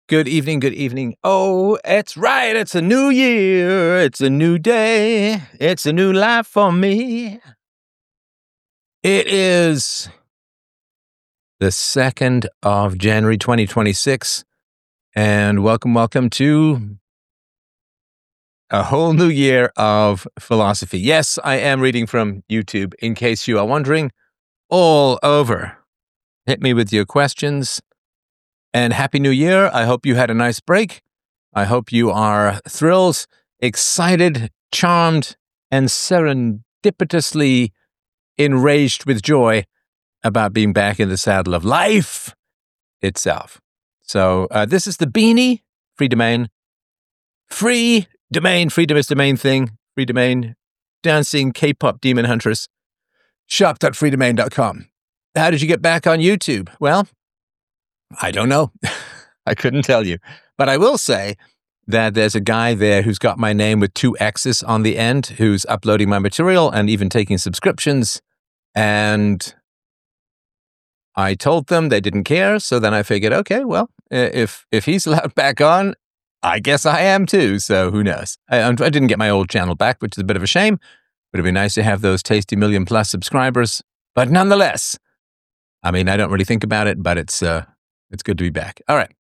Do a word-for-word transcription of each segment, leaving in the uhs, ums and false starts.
Good evening, good evening. Oh, it's right. It's a new year. It's a new day. It's a new life for me. It is the second of January, twenty twenty-six. And welcome, welcome to a whole new year of philosophy. Yes, I am reading from YouTube, in case you are wondering, all over. Hit me with your questions. And Happy New Year. I hope you had a nice break. I hope you are thrilled, excited, charmed, and serendipitously enraged with joy about being back in the saddle of life itself. So uh, this is the Beanie, free domain. Free domain, freedom is the main thing. Free domain, dancing K-pop demon hunters. shop dot free domain dot com. How did you get back on YouTube? Well, I don't know. I couldn't tell you. But I will say that there's a guy there who's got my name with two X's on the end, who's uploading my material and even taking subscriptions. And I told them they didn't care. So then I figured, okay, well, if if he's allowed back on, I guess I am too. So who knows? I, I didn't get my old channel back, which is a bit of a shame. But it'd be nice to have those tasty million plus subscribers. But nonetheless, I mean, I don't really think about it, but it's... uh. It's good to be back. All right.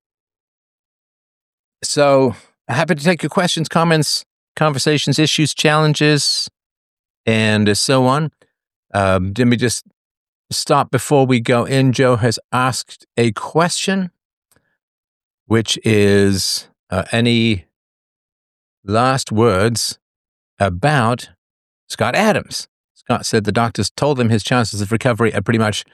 So, happy to take your questions, comments, conversations, issues, challenges, and so on. Um, let me just stop before we go in. Joe has asked a question, which is uh, any last words about Scott Adams? Scott said the doctors told him his chances of recovery are pretty much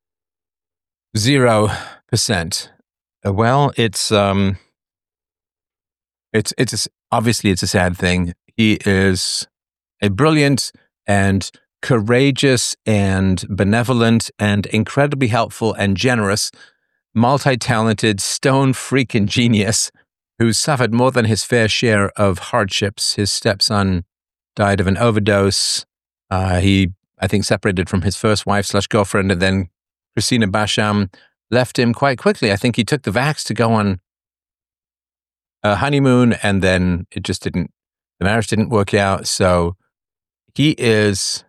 Zero percent. Well, it's um, it's it's a, obviously it's a sad thing. He is a brilliant and courageous and benevolent and incredibly helpful and generous, multi-talented, stone freaking genius who's suffered more than his fair share of hardships. His stepson died of an overdose. Uh, he, I think, separated from his first wife slash girlfriend, and then Christina Basham left him quite quickly. I think he took the vax to go on a honeymoon, and then it just didn't, the marriage didn't work out. So he is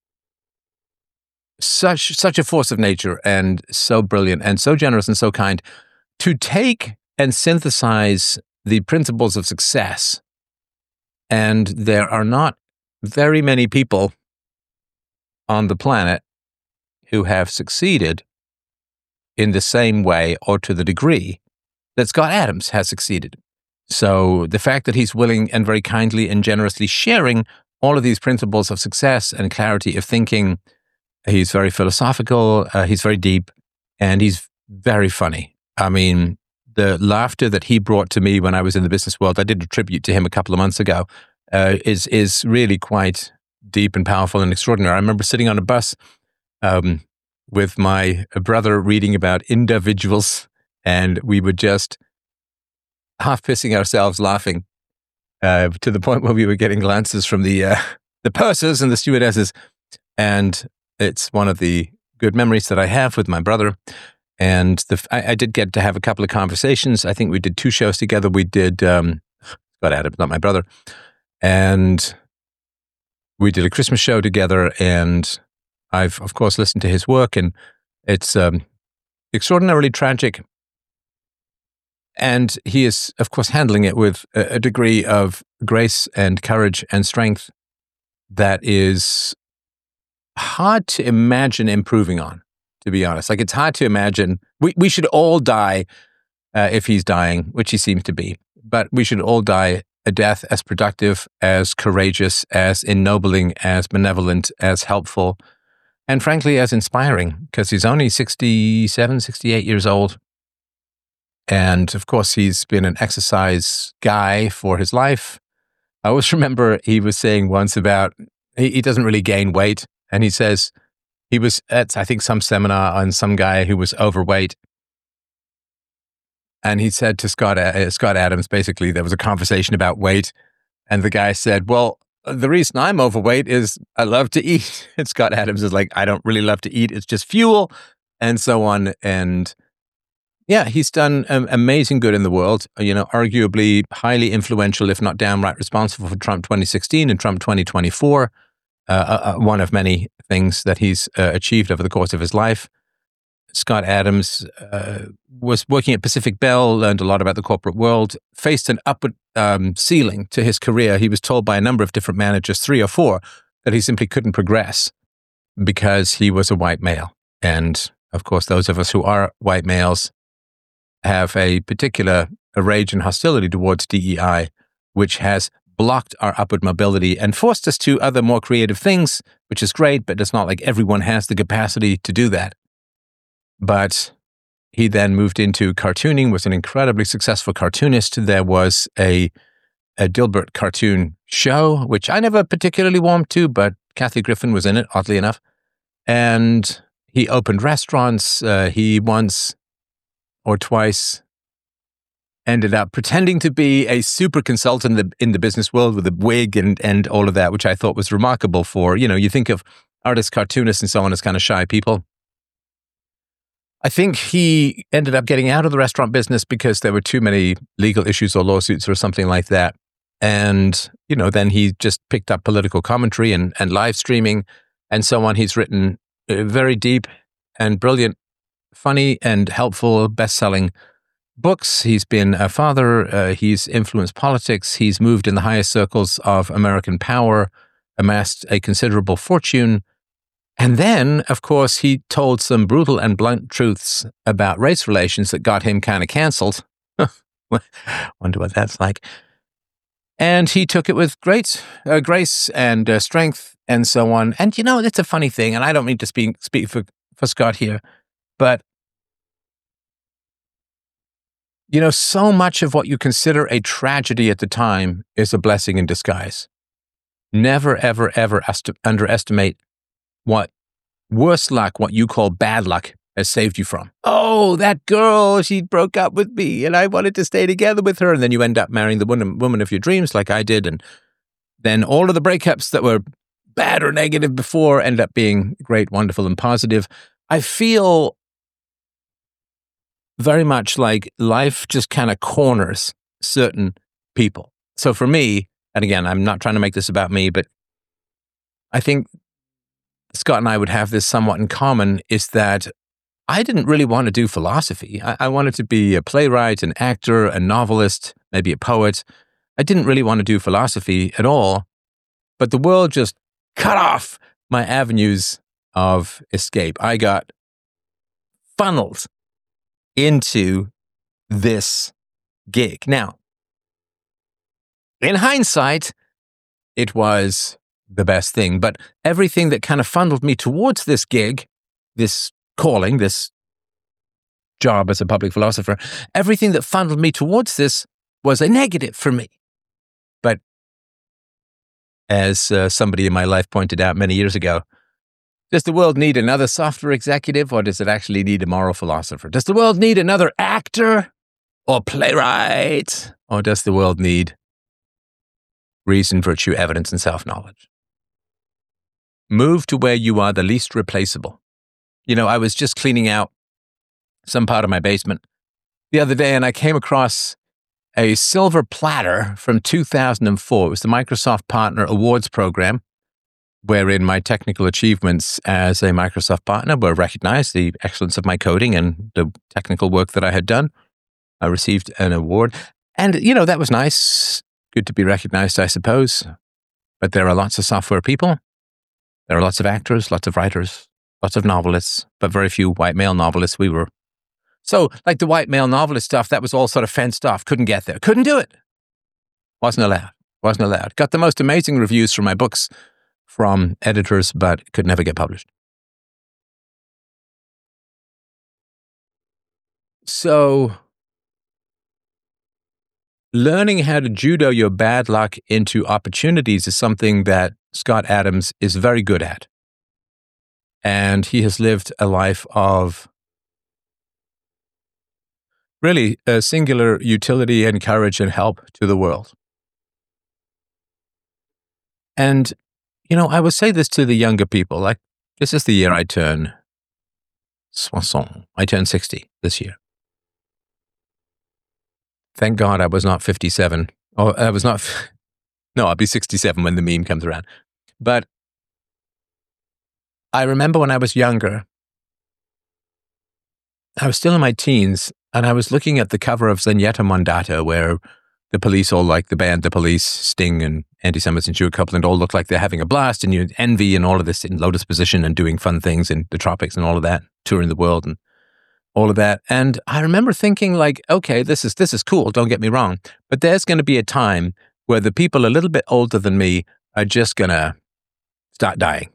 such, such a force of nature and so brilliant and so generous and so kind. To take and synthesize the principles of success, and there are not very many people on the planet who have succeeded in the same way or to the degree that Scott Adams has succeeded. So the fact that he's willing and very kindly and generously sharing all of these principles of success and clarity of thinking, he's very philosophical, uh, he's very deep, and he's very funny. I mean, the laughter that he brought to me when I was in the business world, I did a tribute to him a couple of months ago, uh, is is really quite deep and powerful and extraordinary. I remember sitting on a bus Um, with my brother reading about individuals, and we were just half pissing ourselves laughing uh, to the point where we were getting glances from the uh, the pursers and the stewardesses. And it's one of the good memories that I have with my brother. And the, I, I did get to have a couple of conversations. I think we did two shows together. We did um, Scott Adams, not my brother, and we did a Christmas show together. And I've, of course, listened to his work, and it's um, extraordinarily tragic. And he is, of course, handling it with a, a degree of grace and courage and strength that is hard to imagine improving on, to be honest. Like, it's hard to imagine. We, we should all die uh, if he's dying, which he seems to be. But we should all die a death as productive, as courageous, as ennobling, as benevolent, as helpful, and frankly, as inspiring, because he's only sixty-seven, sixty-eight years old. And of course, he's been an exercise guy for his life. I always remember he was saying once about, he, he doesn't really gain weight. And he says he was at, I think, some seminar on some guy who was overweight. And he said to Scott, uh, Scott Adams, basically, there was a conversation about weight. And the guy said, well, the reason I'm overweight is I love to eat. And Scott Adams is like, I don't really love to eat. It's just fuel, and so on. And Yeah, he's done um, amazing good in the world, you know, arguably highly influential, if not downright responsible for Trump twenty sixteen and Trump twenty twenty-four, uh, uh, one of many things that he's uh, achieved over the course of his life. Scott Adams uh, was working at Pacific Bell, learned a lot about the corporate world, faced an upward um, ceiling to his career. He was told by a number of different managers, three or four, that he simply couldn't progress because he was a white male. And of course, those of us who are white males have a particular rage and hostility towards D E I, which has blocked our upward mobility and forced us to other more creative things, which is great, but it's not like everyone has the capacity to do that. But he then moved into cartooning, was an incredibly successful cartoonist. There was a, a Dilbert cartoon show, which I never particularly warmed to, but Kathy Griffin was in it, oddly enough. And he opened restaurants. Uh, he once or twice ended up pretending to be a super consultant in the, in the business world with a wig and, and all of that, which I thought was remarkable for, you know, you think of artists, cartoonists, and so on as kind of shy people. I think he ended up getting out of the restaurant business because there were too many legal issues or lawsuits or something like that. And, you know, then he just picked up political commentary and, and live streaming and so on. He's written very deep and brilliant, funny and helpful, best-selling books. He's been a father. Uh, he's influenced politics. He's moved in the highest circles of American power, amassed a considerable fortune. And then, of course, he told some brutal and blunt truths about race relations that got him kind of canceled. Wonder what that's like. And he took it with great uh, grace and uh, strength and so on. And, you know, it's a funny thing, and I don't mean to speak, speak for, for Scott here, but, you know, so much of what you consider a tragedy at the time is a blessing in disguise. Never, ever, ever est- underestimate what worse luck, what you call bad luck, has saved you from. Oh, that girl, she broke up with me and I wanted to stay together with her. And then you end up marrying the woman, woman of your dreams like I did. And then all of the breakups that were bad or negative before end up being great, wonderful, and positive. I feel very much like life just kind of corners certain people. So for me, and again, I'm not trying to make this about me, but I think Scott and I would have this somewhat in common, is that I didn't really want to do philosophy. I, I wanted to be a playwright, an actor, a novelist, maybe a poet. I didn't really want to do philosophy at all, but the world just cut off my avenues of escape. I got funneled into this gig. Now, in hindsight, it was the best thing, but everything that kind of funneled me towards this gig, this calling, this job as a public philosopher, everything that funneled me towards this was a negative for me. But as uh, somebody in my life pointed out many years ago, does the world need another software executive, or does it actually need a moral philosopher? Does the world need another actor or playwright, or does the world need reason, virtue, evidence, and self-knowledge? Move to where you are the least replaceable. You know, I was just cleaning out some part of my basement the other day, and I came across a silver platter from two thousand four. It was the Microsoft Partner Awards program, wherein my technical achievements as a Microsoft partner were recognized, the excellence of my coding and the technical work that I had done. I received an award. And, you know, that was nice. Good to be recognized, I suppose. But there are lots of software people. There are lots of actors, lots of writers, lots of novelists, but very few white male novelists. We were. So, like the white male novelist stuff, that was all sort of fenced off. Couldn't get there. Couldn't do it. Wasn't allowed. Wasn't allowed. Got the most amazing reviews for my books from editors, but could never get published. So, learning how to judo your bad luck into opportunities is something that Scott Adams is very good at. And he has lived a life of really a singular utility and courage and help to the world. And, you know, I would say this to the younger people, like, this is the year I turn soixante. I turn sixty this year. Thank God I was not fifty-seven. Oh, I was not. No, I'll be sixty-seven when the meme comes around. But I remember when I was younger, I was still in my teens, and I was looking at the cover of Zenyatta Mondatta, where the Police all like the band, the Police, Sting, and Anti-Semites and Stuart Copeland all look like they're having a blast, and you envy and all of this in lotus position and doing fun things in the tropics and all of that, touring the world and all of that. And I remember thinking, like, okay, this is this is cool, don't get me wrong, but there's going to be a time where the people a little bit older than me are just going to start dying.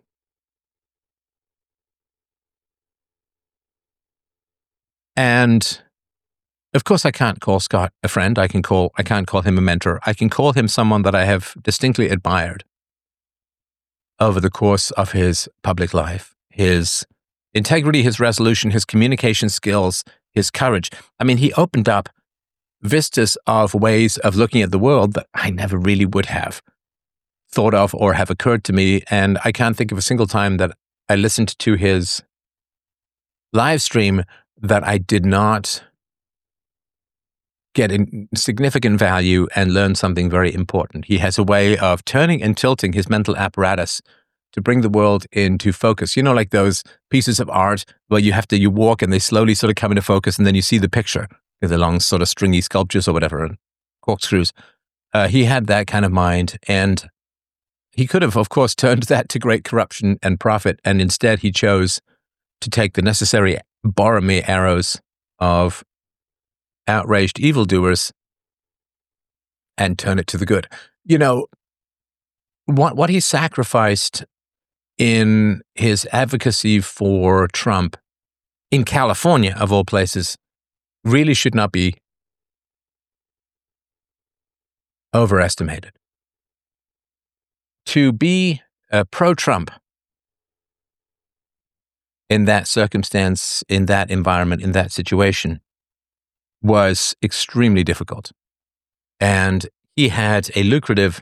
And of course, I can't call Scott a friend. I can call, I can't call him a mentor. I can call him someone that I have distinctly admired over the course of his public life. His integrity, his resolution, his communication skills, his courage. I mean, he opened up vistas of ways of looking at the world that I never really would have thought of or have occurred to me. And I can't think of a single time that I listened to his live stream that I did not get in significant value and learn something very important. He has a way of turning and tilting his mental apparatus to bring the world into focus. You know, like those pieces of art where you have to, you walk and they slowly sort of come into focus and then you see the picture. The long sort of stringy sculptures or whatever, and corkscrews. Uh, he had that kind of mind, and he could have, of course, turned that to great corruption and profit, and instead he chose to take the necessary Boromir arrows of outraged evildoers and turn it to the good. You know, what what he sacrificed in his advocacy for Trump in California, of all places, really should not be overestimated. To be uh, pro-Trump in that circumstance, in that environment, in that situation, was extremely difficult. And he had a lucrative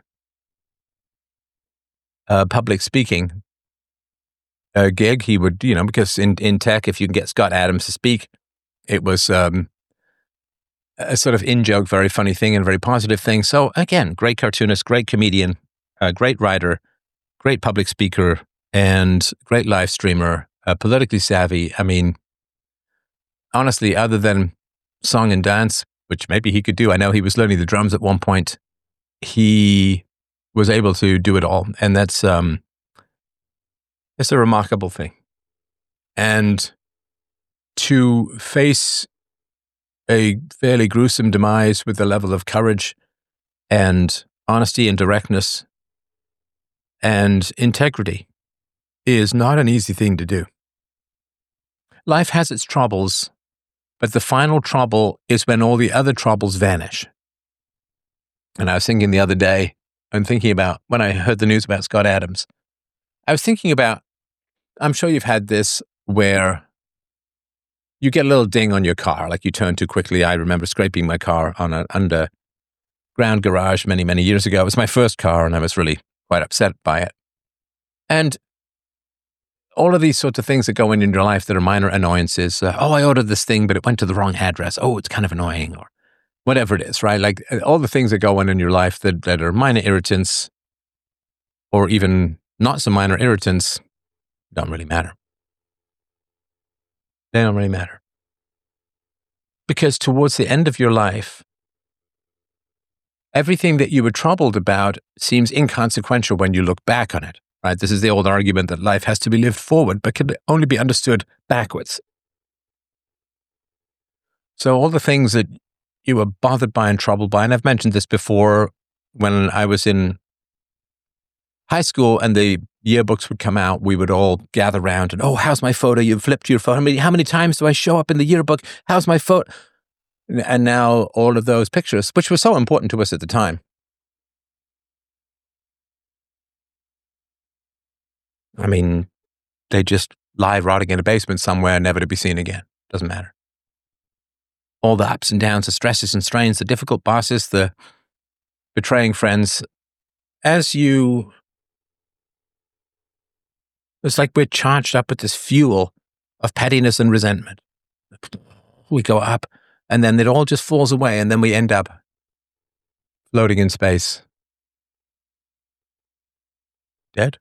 uh, public speaking uh, gig. He would, you know, because in, in tech, if you can get Scott Adams to speak, it was um, a sort of in-joke, very funny thing and very positive thing. So again, great cartoonist, great comedian, uh, great writer, great public speaker, and great live streamer, uh, politically savvy. I mean, honestly, other than song and dance, which maybe he could do, I know he was learning the drums at one point, he was able to do it all. And that's um, it's a remarkable thing. And to face a fairly gruesome demise with the level of courage and honesty and directness and integrity is not an easy thing to do. Life has its troubles, but the final trouble is when all the other troubles vanish. And I was thinking the other day, I'm thinking about when I heard the news about Scott Adams, I was thinking about, I'm sure you've had this where you get a little ding on your car, like you turn too quickly. I remember scraping my car on an underground garage many, many years ago. It was my first car and I was really quite upset by it. And all of these sorts of things that go in in your life that are minor annoyances. Uh, oh, I ordered this thing, but it went to the wrong address. Oh, it's kind of annoying, or whatever it is, right? Like all the things that go on in your life that, that are minor irritants or even not so minor irritants don't really matter. They don't really matter. Because towards the end of your life, everything that you were troubled about seems inconsequential when you look back on it, right? This is the old argument that life has to be lived forward, but can only be understood backwards. So all the things that you were bothered by and troubled by, and I've mentioned this before, when I was in high school and the yearbooks would come out, we would all gather around and, oh, how's my photo? You flipped your photo. How many, how many times do I show up in the yearbook? How's my photo? And now all of those pictures, which were so important to us at the time, I mean, they just lie rotting in a basement somewhere, never to be seen again. Doesn't matter. All the ups and downs, the stresses and strains, the difficult bosses, the betraying friends. As you, it's like we're charged up with this fuel of pettiness and resentment. We go up and then it all just falls away, and then we end up floating in space. Dead.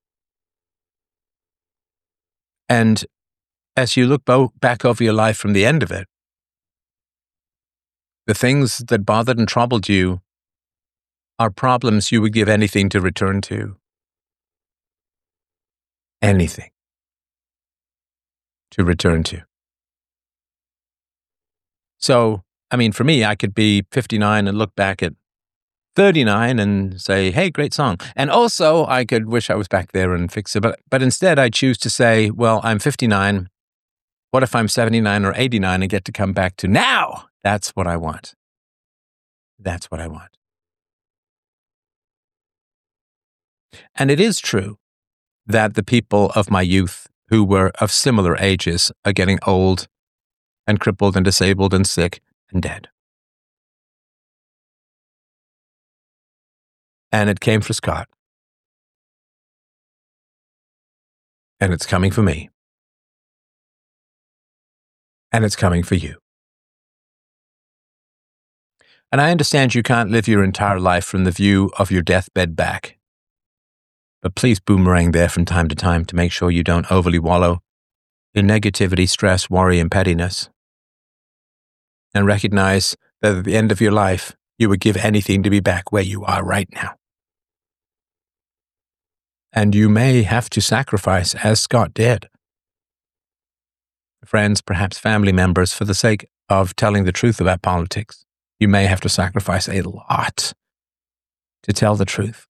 And as you look bo- back over your life from the end of it, the things that bothered and troubled you are problems you would give anything to return to. Anything to return to. So, I mean, for me, I could be fifty-nine and look back at thirty-nine and say, hey, great song. And also, I could wish I was back there and fix it. But, but instead, I choose to say, well, I'm fifty-nine. What if I'm seventy-nine or eighty-nine and get to come back to now? That's what I want. That's what I want. And it is true that the people of my youth who were of similar ages are getting old and crippled and disabled and sick and dead. And it came for Scott. And it's coming for me. And it's coming for you. And I understand you can't live your entire life from the view of your deathbed back. But please boomerang there from time to time to make sure you don't overly wallow in negativity, stress, worry, and pettiness. And recognize that at the end of your life, you would give anything to be back where you are right now. And you may have to sacrifice, as Scott did, friends, perhaps family members, for the sake of telling the truth about politics. You may have to sacrifice a lot to tell the truth.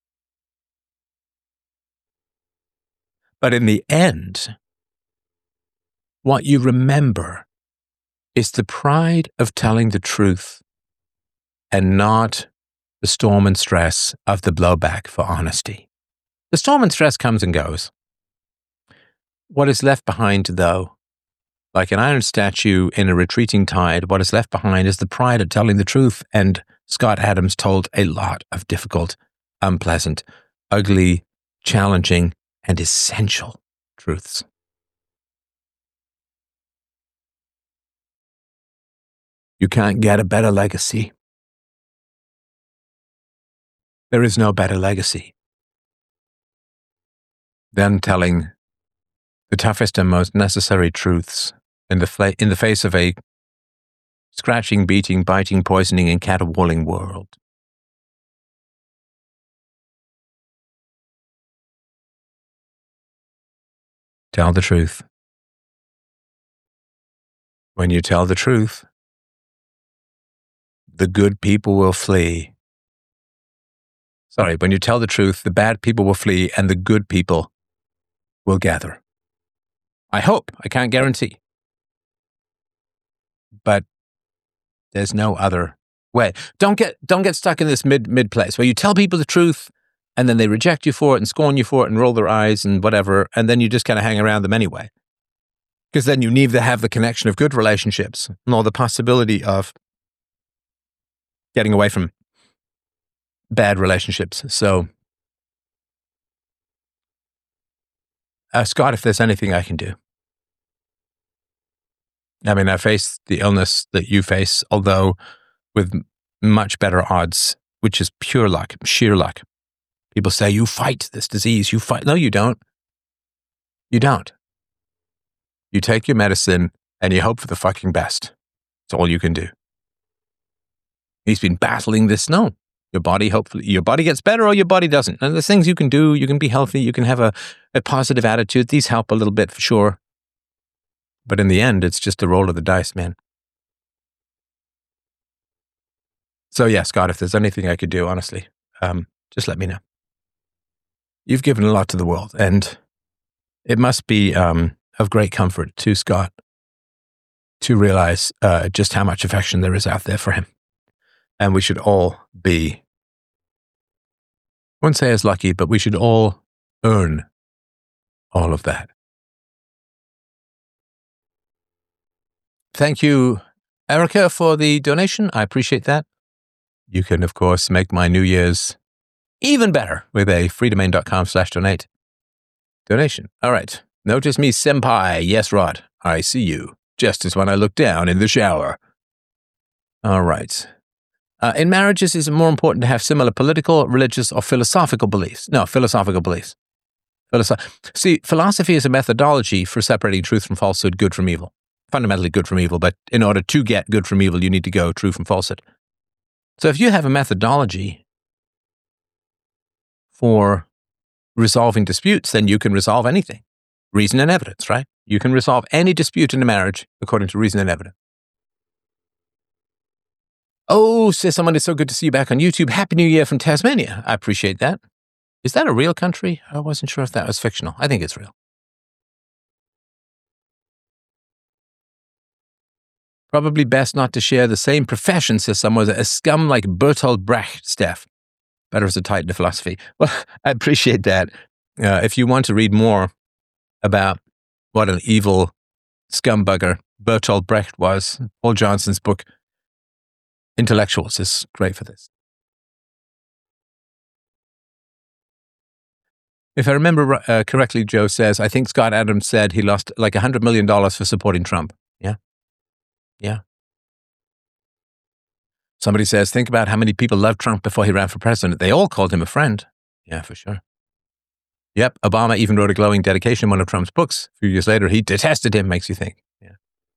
But in the end, what you remember is the pride of telling the truth and not the storm and stress of the blowback for honesty. The storm and stress comes and goes. What is left behind, though, like an iron statue in a retreating tide, what is left behind is the pride of telling the truth. And Scott Adams told a lot of difficult, unpleasant, ugly, challenging, and essential truths. You can't get a better legacy. There is no better legacy than telling the toughest and most necessary truths in the, fla- in the face of a scratching, beating, biting, poisoning, and caterwauling world. Tell the truth. When you tell the truth, the good people will flee. Sorry, when you tell the truth, the bad people will flee and the good people will gather. I hope. I can't guarantee. But there's no other way. Don't get don't get stuck in this mid mid place where you tell people the truth and then they reject you for it and scorn you for it and roll their eyes and whatever, and then you just kind of hang around them anyway. Because then you neither have the connection of good relationships nor the possibility of getting away from bad relationships. So, uh, Scott, if there's anything I can do. I mean, I face the illness that you face, although with much better odds, which is pure luck, sheer luck. People say, you fight this disease, you fight. No, you don't. You don't. You take your medicine and you hope for the fucking best. That's all you can do. He's been battling this. No, your body, hopefully, your body gets better or your body doesn't. And there's things you can do. You can be healthy. You can have a, a positive attitude. These help a little bit for sure. But in the end, it's just a roll of the dice, man. So yeah, Scott, if there's anything I could do, honestly, um, just let me know. You've given a lot to the world, and it must be um, of great comfort to Scott to realize uh, just how much affection there is out there for him. And we should all be, I wouldn't say as lucky, but we should all earn all of that. Thank you, Erica, for the donation. I appreciate that. You can, of course, make my New Year's even better with a freedomain.com slash donate donation. All right. Notice me, senpai. Yes, Rod. I see you. Just as when I look down in the shower. All right. Uh, in marriages, is it more important to have similar political, religious, or philosophical beliefs? No, philosophical beliefs. Philosoph- See, philosophy is a methodology for separating truth from falsehood, good from evil. Fundamentally good from evil, but in order to get good from evil, you need to go true from falsehood. So if you have a methodology for resolving disputes, then you can resolve anything. Reason and evidence, right? You can resolve any dispute in a marriage according to reason and evidence. Oh, says someone, it's so good to see you back on YouTube. Happy New Year from Tasmania. I appreciate that. Is that a real country? I wasn't sure if that was fictional. I think it's real. Probably best not to share the same profession, says someone, a scum like Bertolt Brecht, Steph. Better as a titan of philosophy. Well, I appreciate that. Uh, if you want to read more about what an evil scumbugger Bertolt Brecht was, Paul Johnson's book, Intellectuals, is great for this. If I remember uh, correctly, Joe says, I think Scott Adams said he lost like one hundred million dollars for supporting Trump. Yeah. Yeah. Somebody says, think about how many people loved Trump before he ran for president. They all called him a friend. Yeah, for sure. Yep. Obama even wrote a glowing dedication in one of Trump's books. A few years later, he detested him, makes you think. Yeah.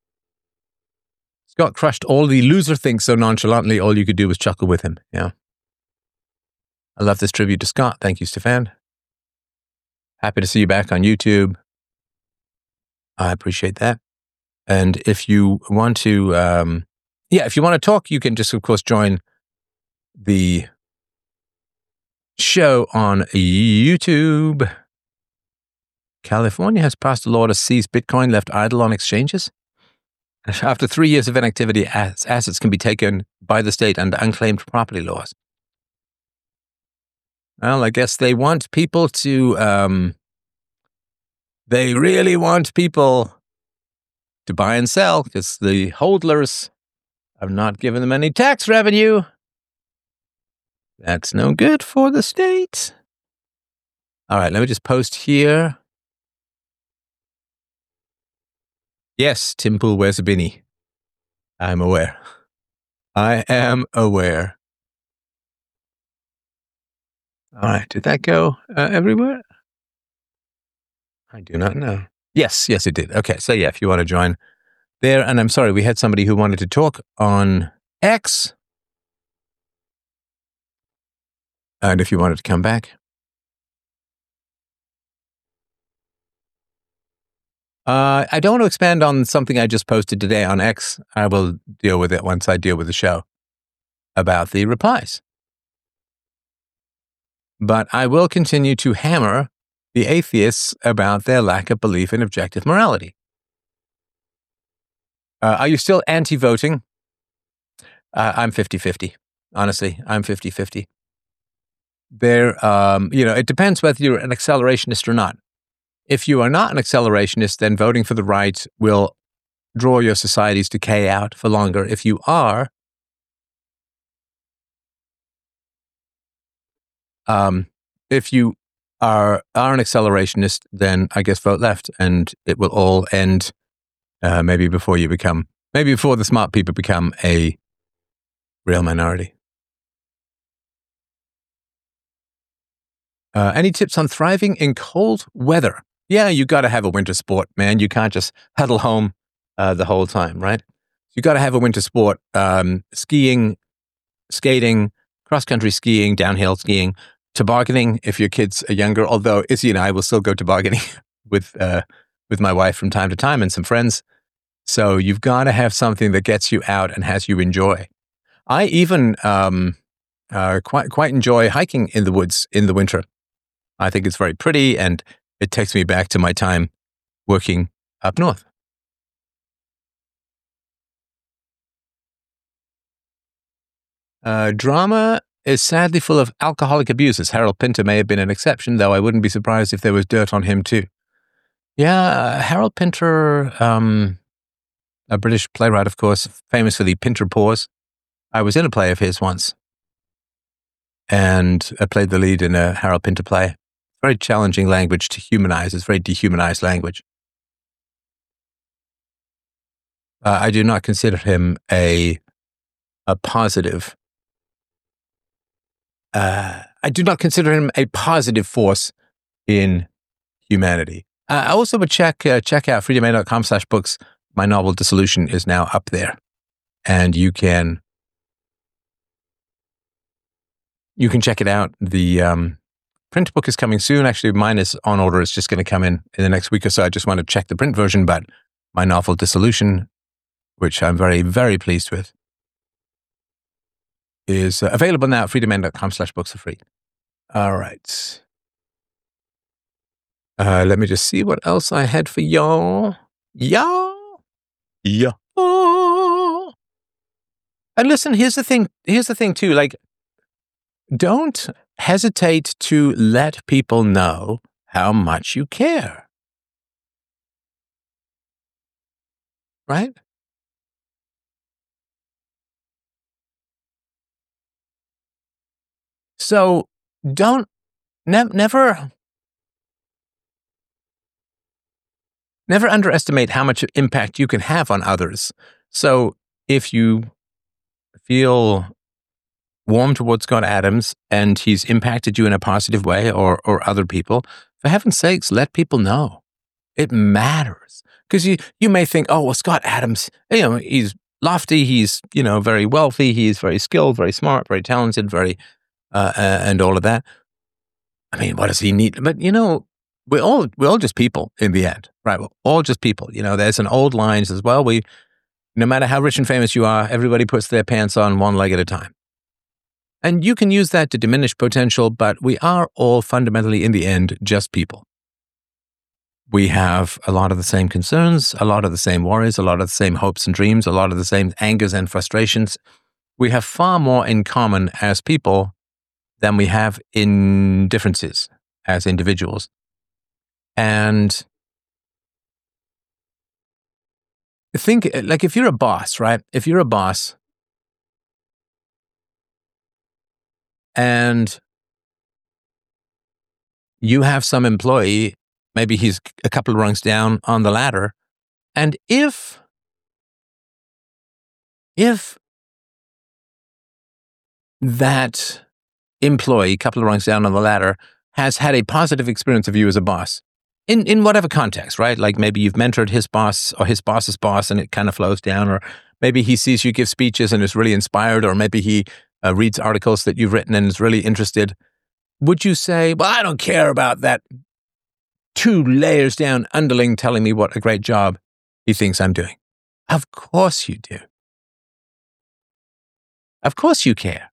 Scott crushed all the loser things so nonchalantly, all you could do was chuckle with him. Yeah. I love this tribute to Scott. Thank you, Stefan. Happy to see you back on YouTube. I appreciate that. And if you want to, um, yeah, if you want to talk, you can just, of course, join the show on YouTube. California has passed a law to seize Bitcoin left idle on exchanges. After three years of inactivity, assets can be taken by the state under unclaimed property laws. Well, I guess they want people to, um, they really want people to buy and sell because the hodlers have not given them any tax revenue. That's no good for the state. All right, let me just post here. Yes, Tim Pool wears a beanie. I'm aware. I am aware. All right, did that go uh, everywhere? I do not know. Yes, yes, it did. Okay, so yeah, if you want to join there, and I'm sorry, we had somebody who wanted to talk on X. And if you wanted to come back. Uh, I don't want to expand on something I just posted today on X. I will deal with it once I deal with the show about the replies. But I will continue to hammer the atheists about their lack of belief in objective morality. Uh, are you still anti-voting? Uh, I'm fifty-fifty. Honestly, I'm fifty-fifty. There, um, you know, it depends whether you're an accelerationist or not. If you are not an accelerationist, then voting for the right will draw your society's decay out for longer. If you are, um, if you are are an accelerationist, then I guess vote left, and it will all end uh, maybe before you become, maybe before the smart people become a real minority. Uh, any tips on thriving in cold weather? Yeah, you got to have a winter sport, man. You can't just huddle home uh, the whole time, right? You got to have a winter sport. Um, skiing, skating, cross-country skiing, downhill skiing, tobogganing if your kids are younger. Although Izzy and I will still go tobogganing with uh, with my wife from time to time and some friends. So you've got to have something that gets you out and has you enjoy. I even um, uh, quite quite enjoy hiking in the woods in the winter. I think it's very pretty, and it takes me back to my time working up north. Uh, drama is sadly full of alcoholic abusers. Harold Pinter may have been an exception, though I wouldn't be surprised if there was dirt on him too. Yeah, uh, Harold Pinter, um, a British playwright, of course, famous for the Pinter Pause. I was in a play of his once, and I played the lead in a Harold Pinter play. Very challenging language to humanize. It's very dehumanized language. Uh, I do not consider him a a positive. Uh, I do not consider him a positive force in humanity. Uh, I also would check uh, check out freedomain.com slash books. My novel Dissolution is now up there, and you can you can check it out. The um, print book is coming soon. Actually, mine is on order. It's just going to come in in the next week or so. I just want to check the print version, but my novel Dissolution, which I'm very, very pleased with, is uh, available now at freedomain.com slash books for free. All right. Uh, let me just see what else I had for y'all. Y'all. Y'all. And listen, here's the thing. Here's the thing too. Like, don't hesitate to let people know how much you care. Right? So don't, ne- never, never underestimate how much impact you can have on others. So if you feel warm towards Scott Adams and he's impacted you in a positive way, or or other people, for heaven's sakes, let people know. It matters. Because you, you may think, oh, well, Scott Adams, you know, he's lofty, he's, you know, very wealthy, he's very skilled, very smart, very talented, very, uh, uh, and all of that. I mean, what does he need? But, you know, we're all, we're all just people in the end, right? We're all just people. You know, there's an old line as well. We, no matter how rich and famous you are, everybody puts their pants on one leg at a time. And you can use that to diminish potential, but we are all fundamentally, in the end, just people. We have a lot of the same concerns, a lot of the same worries, a lot of the same hopes and dreams, a lot of the same angers and frustrations. We have far more in common as people than we have in differences as individuals. And think, like, if you're a boss, right? If you're a boss and you have some employee, maybe he's a couple of rungs down on the ladder, and if, if that employee, a couple of rungs down on the ladder, has had a positive experience of you as a boss, in, in whatever context, right? Like maybe you've mentored his boss or his boss's boss and it kind of flows down, or maybe he sees you give speeches and is really inspired, or maybe he uh, reads articles that you've written and is really interested. Would you say, well, I don't care about that two layers down underling telling me what a great job he thinks I'm doing? Of course you do. Of course you care.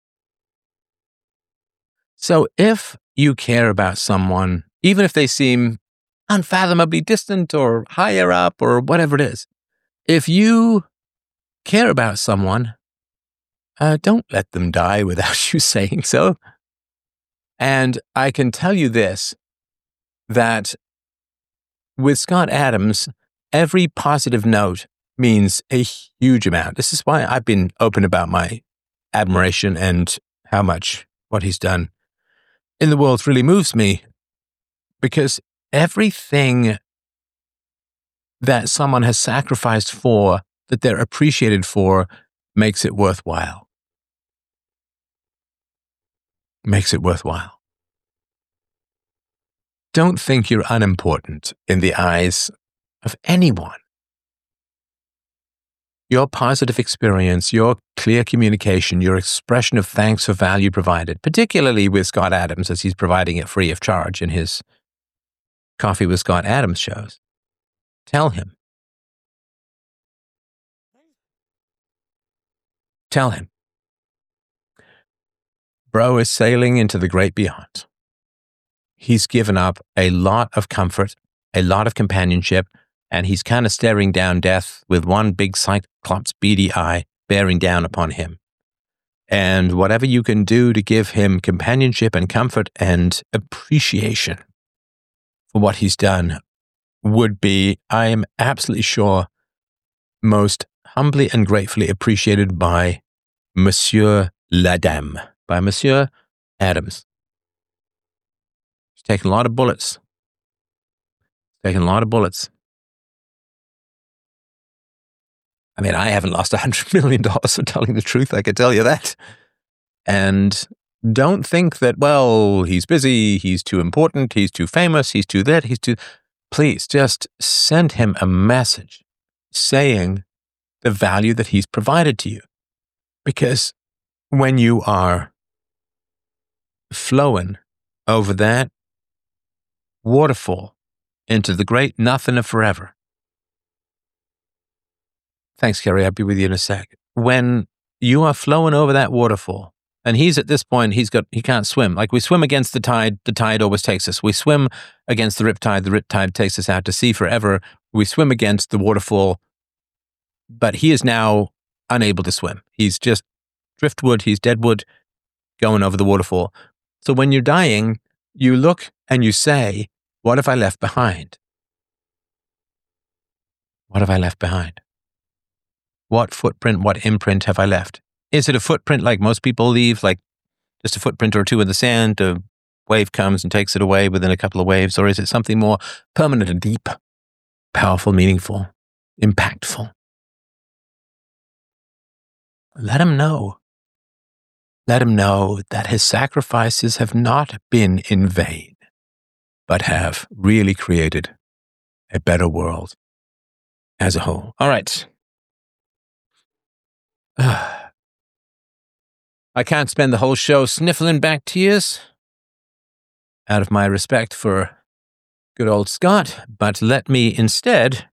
So if you care about someone, even if they seem unfathomably distant or higher up or whatever it is, if you care about someone, uh, don't let them die without you saying so. And I can tell you this, that with Scott Adams, every positive note means a huge amount. This is why I've been open about my admiration and how much what he's done in the world really moves me, because everything that someone has sacrificed for, that they're appreciated for, makes it worthwhile. Makes it worthwhile. Don't think you're unimportant in the eyes of anyone. Your positive experience, your clear communication, your expression of thanks for value provided, particularly with Scott Adams, as he's providing it free of charge in his Coffee with Scott Adams shows. Tell him. Tell him. Bro is sailing into the great beyond. He's given up a lot of comfort, a lot of companionship, and he's kind of staring down death with one big cyclops beady eye bearing down upon him. And whatever you can do to give him companionship and comfort and appreciation for what he's done would be, I am absolutely sure, most humbly and gratefully appreciated by Monsieur Ladame, by Monsieur Adams. He's taken a lot of bullets. He's taken a lot of bullets. I mean, I haven't lost one hundred million dollars for telling the truth, I can tell you that. And don't think that, well, he's busy, he's too important, he's too famous, he's too that, he's too... Please, just send him a message saying the value that he's provided to you. Because when you are flowing over that waterfall into the great nothing of forever. Thanks, Kerry. I'll be with you in a sec. When you are flowing over that waterfall, and he's at this point, he's got, he can't swim. Like we swim against the tide, the tide always takes us. We swim against the riptide, the riptide takes us out to sea forever. We swim against the waterfall, but he is now unable to swim. He's just driftwood, he's deadwood, going over the waterfall. So when you're dying, you look and you say, what have I left behind? What have I left behind? What footprint, what imprint have I left? Is it a footprint like most people leave, like just a footprint or two in the sand, a wave comes and takes it away within a couple of waves, or is it something more permanent and deep, powerful, meaningful, impactful? Let him know. Let him know that his sacrifices have not been in vain, but have really created a better world as a whole. All right. I can't spend the whole show sniffling back tears out of my respect for good old Scott, but let me instead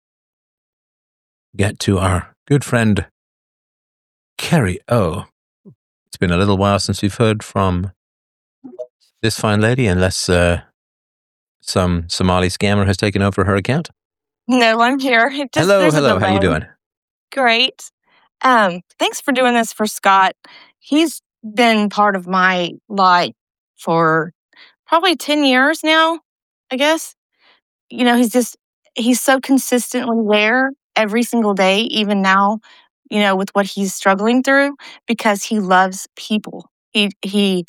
get to our good friend Kerry O. It's been a little while since we've heard from this fine lady, unless uh, some Somali scammer has taken over her account. No, I'm here. It just, hello, there's a hello. How you delay. doing? Great. Um, thanks for doing this for Scott. He's been part of my life for probably ten years now, I guess. You know, he's just, he's so consistently there every single day, even now, you know, with what he's struggling through, because he loves people. He, he,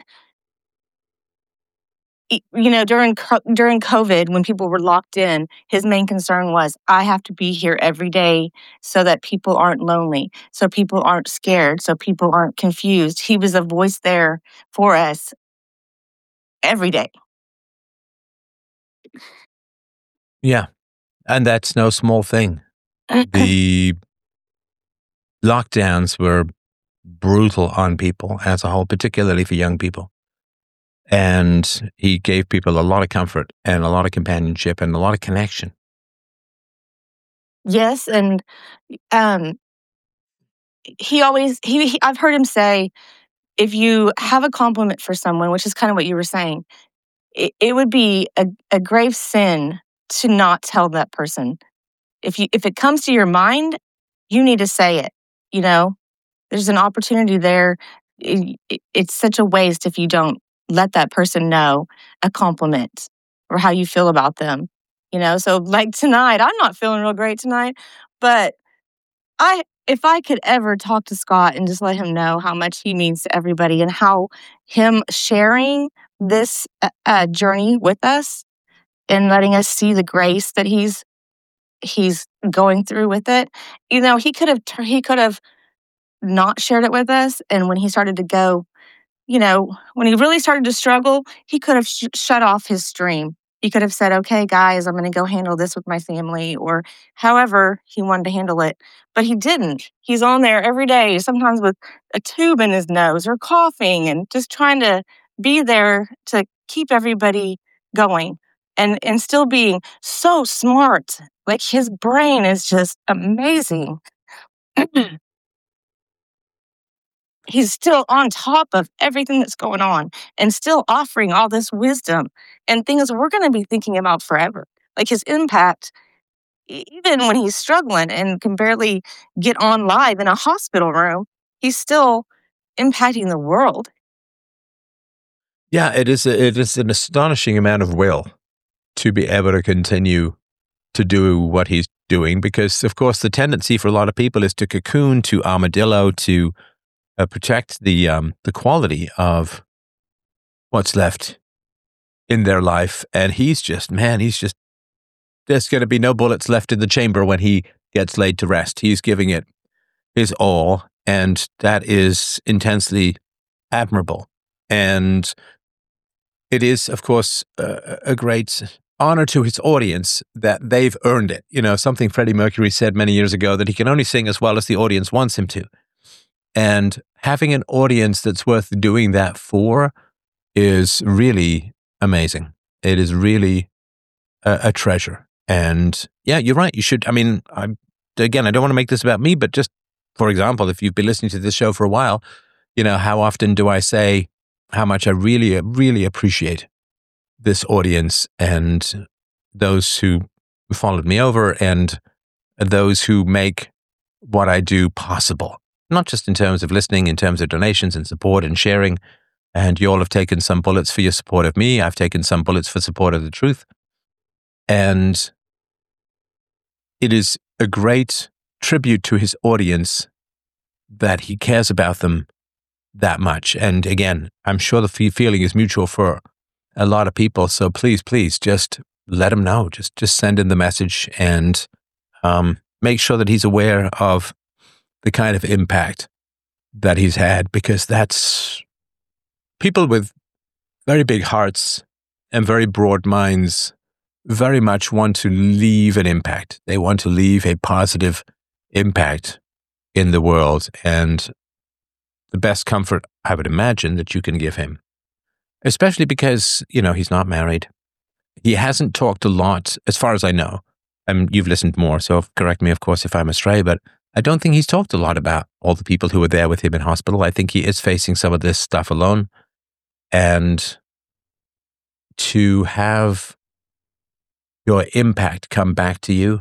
he- you know, during co- during COVID, when people were locked in, his main concern was, I have to be here every day so that people aren't lonely, so people aren't scared, so people aren't confused. He was a voice there for us every day. Yeah, and that's no small thing. The lockdowns were brutal on people as a whole, particularly for young people. And he gave people a lot of comfort and a lot of companionship and a lot of connection. Yes, and um, he always he, he. I've heard him say, if you have a compliment for someone, which is kind of what you were saying, it, it would be a, a grave sin to not tell that person. If you if it comes to your mind, you need to say it. You know, there's an opportunity there. It, it, it's such a waste if you don't let that person know a compliment or how you feel about them. You know, so like tonight, I'm not feeling real great tonight, but I if I could ever talk to Scott and just let him know how much he means to everybody and how him sharing this uh, uh, journey with us and letting us see the grace that he's he's going through with it. You know, he could have he could have not shared it with us, and when he started to go, you know, when he really started to struggle, he could have sh- shut off his stream. He could have said, okay, guys, I'm going to go handle this with my family, or however he wanted to handle it. But he didn't. He's on there every day, sometimes with a tube in his nose or coughing, and just trying to be there to keep everybody going, and, and still being so smart. Like, his brain is just amazing. He's still on top of everything that's going on and still offering all this wisdom and things we're going to be thinking about forever. Like, his impact, e- even when he's struggling and can barely get on live in a hospital room, he's still impacting the world. Yeah, it is. A, it is an astonishing amount of will to be able to continue to do what he's doing, because, of course, the tendency for a lot of people is to cocoon, to armadillo, to uh, protect the um, the quality of what's left in their life. And he's just, man, he's just, there's going to be no bullets left in the chamber when he gets laid to rest. He's giving it his all, and that is intensely admirable. And it is, of course, a, a great honor to his audience that they've earned it. You know, something Freddie Mercury said many years ago, that he can only sing as well as the audience wants him to. And having an audience that's worth doing that for is really amazing. It is really a, a treasure. And yeah, you're right. You should, I mean, I, again, I don't want to make this about me, but just, for example, if you've been listening to this show for a while, you know, how often do I say how much I really, really appreciate this audience and those who followed me over and those who make what I do possible, not just in terms of listening, in terms of donations and support and sharing. And you all have taken some bullets for your support of me. I've taken some bullets for support of the truth. And it is a great tribute to his audience that he cares about them that much. And again, I'm sure the feeling is mutual for a lot of people. So please, please just let him know. Just, just send in the message and um, make sure that he's aware of the kind of impact that he's had, because that's people with very big hearts and very broad minds very much want to leave an impact. They want to leave a positive impact in the world. And the best comfort, I would imagine, that you can give him, especially because, you know, he's not married. He hasn't talked a lot, as far as I know. And you've listened more, so correct me, of course, if I'm astray, but I don't think he's talked a lot about all the people who were there with him in hospital. I think he is facing some of this stuff alone. And to have your impact come back to you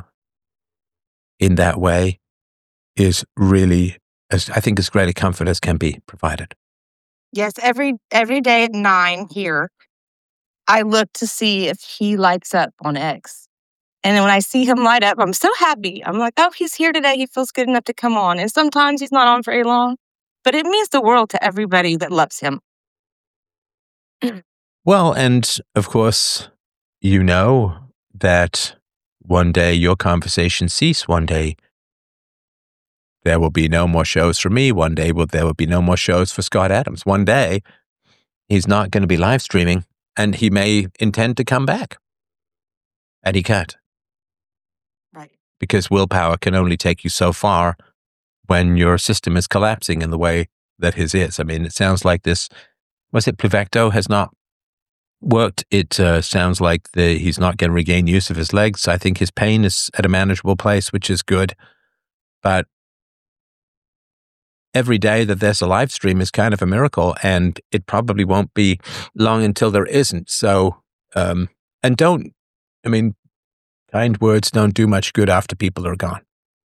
in that way is really, as I think, as great a comfort as can be provided. Yes, every every day at nine here, I look to see if he lights up on X. And then when I see him light up, I'm so happy. I'm like, oh, he's here today. He feels good enough to come on. And sometimes he's not on very long, but it means the world to everybody that loves him. Well, and of course, you know that one day your conversations cease. One day there will be no more shows for me. One day will there will be no more shows for Scott Adams. One day he's not going to be live streaming, and he may intend to come back, and he can't. Right. Because willpower can only take you so far when your system is collapsing in the way that his is. I mean, it sounds like this, was it Pluvecto has not worked. It uh, sounds like the, he's not going to regain use of his legs. I think his pain is at a manageable place, which is good. But every day that there's a live stream is kind of a miracle, and it probably won't be long until there isn't. So, um, and don't, I mean, kind words don't do much good after people are gone.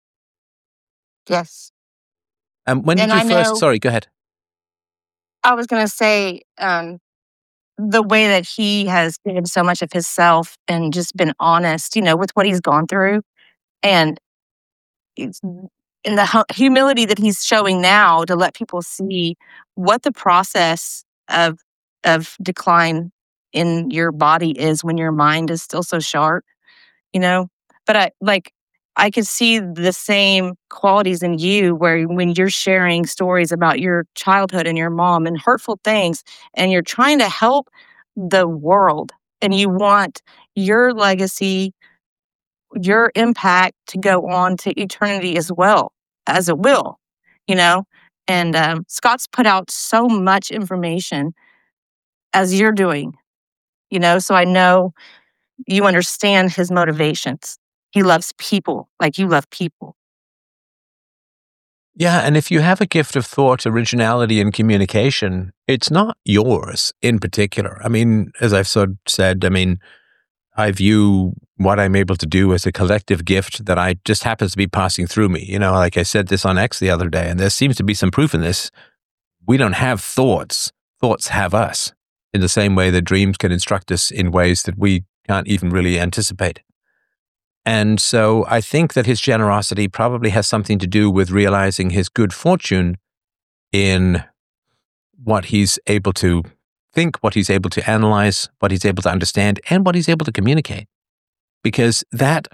Yes. Um, when did And you I first, know- sorry, go ahead. I was going to say, um, the way that he has given so much of himself and just been honest, you know, with what he's gone through, and it's in the hu- humility that he's showing now to let people see what the process of of decline in your body is when your mind is still so sharp, you know. But I like I could see the same qualities in you, where when you're sharing stories about your childhood and your mom and hurtful things, and you're trying to help the world, and you want your legacy, your impact to go on to eternity as well as it will, you know. And um, Scott's put out so much information as you're doing, you know, so I know you understand his motivations. He loves people like you love people. Yeah, and if you have a gift of thought, originality, and communication, it's not yours in particular. I mean, as I've sort of said, I mean, I view what I'm able to do as a collective gift that I just happens to be passing through me. You know, like I said this on X the other day, and there seems to be some proof in this. We don't have thoughts. Thoughts have us, in the same way that dreams can instruct us in ways that we can't even really anticipate. And so I think that his generosity probably has something to do with realizing his good fortune in what he's able to think, what he's able to analyze, what he's able to understand, and what he's able to communicate. Because that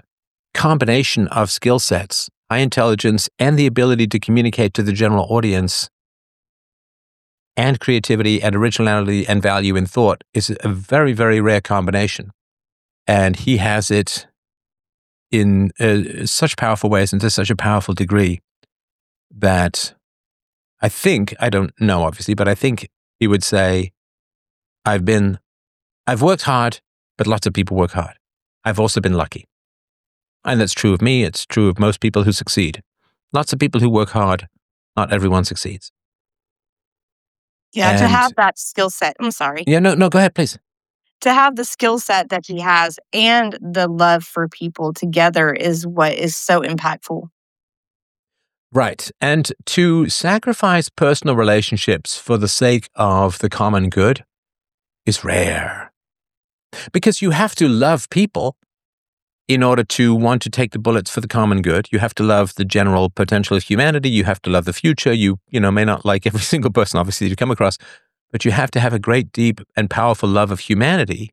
combination of skill sets, high intelligence, and the ability to communicate to the general audience, and creativity and originality and value in thought is a very, very rare combination. And he has it in uh, such powerful ways and to such a powerful degree that I think, I don't know obviously, but I think he would say, I've been, I've worked hard, but lots of people work hard. I've also been lucky. And that's true of me. It's true of most people who succeed. Lots of people who work hard, not everyone succeeds. Yeah, And- to have that skill set. I'm sorry. Yeah, no, no, go ahead, please. To have the skill set that he has and the love for people together is what is so impactful. Right. And to sacrifice personal relationships for the sake of the common good is rare. Because you have to love people in order to want to take the bullets for the common good. You have to love the general potential of humanity. You have to love the future. You, you know, may not like every single person, obviously, that you come across, but you have to have a great, deep, and powerful love of humanity.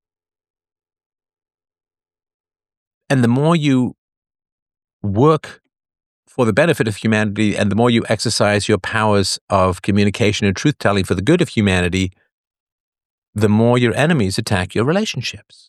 And the more you work for the benefit of humanity, and the more you exercise your powers of communication and truth-telling for the good of humanity, the more your enemies attack your relationships.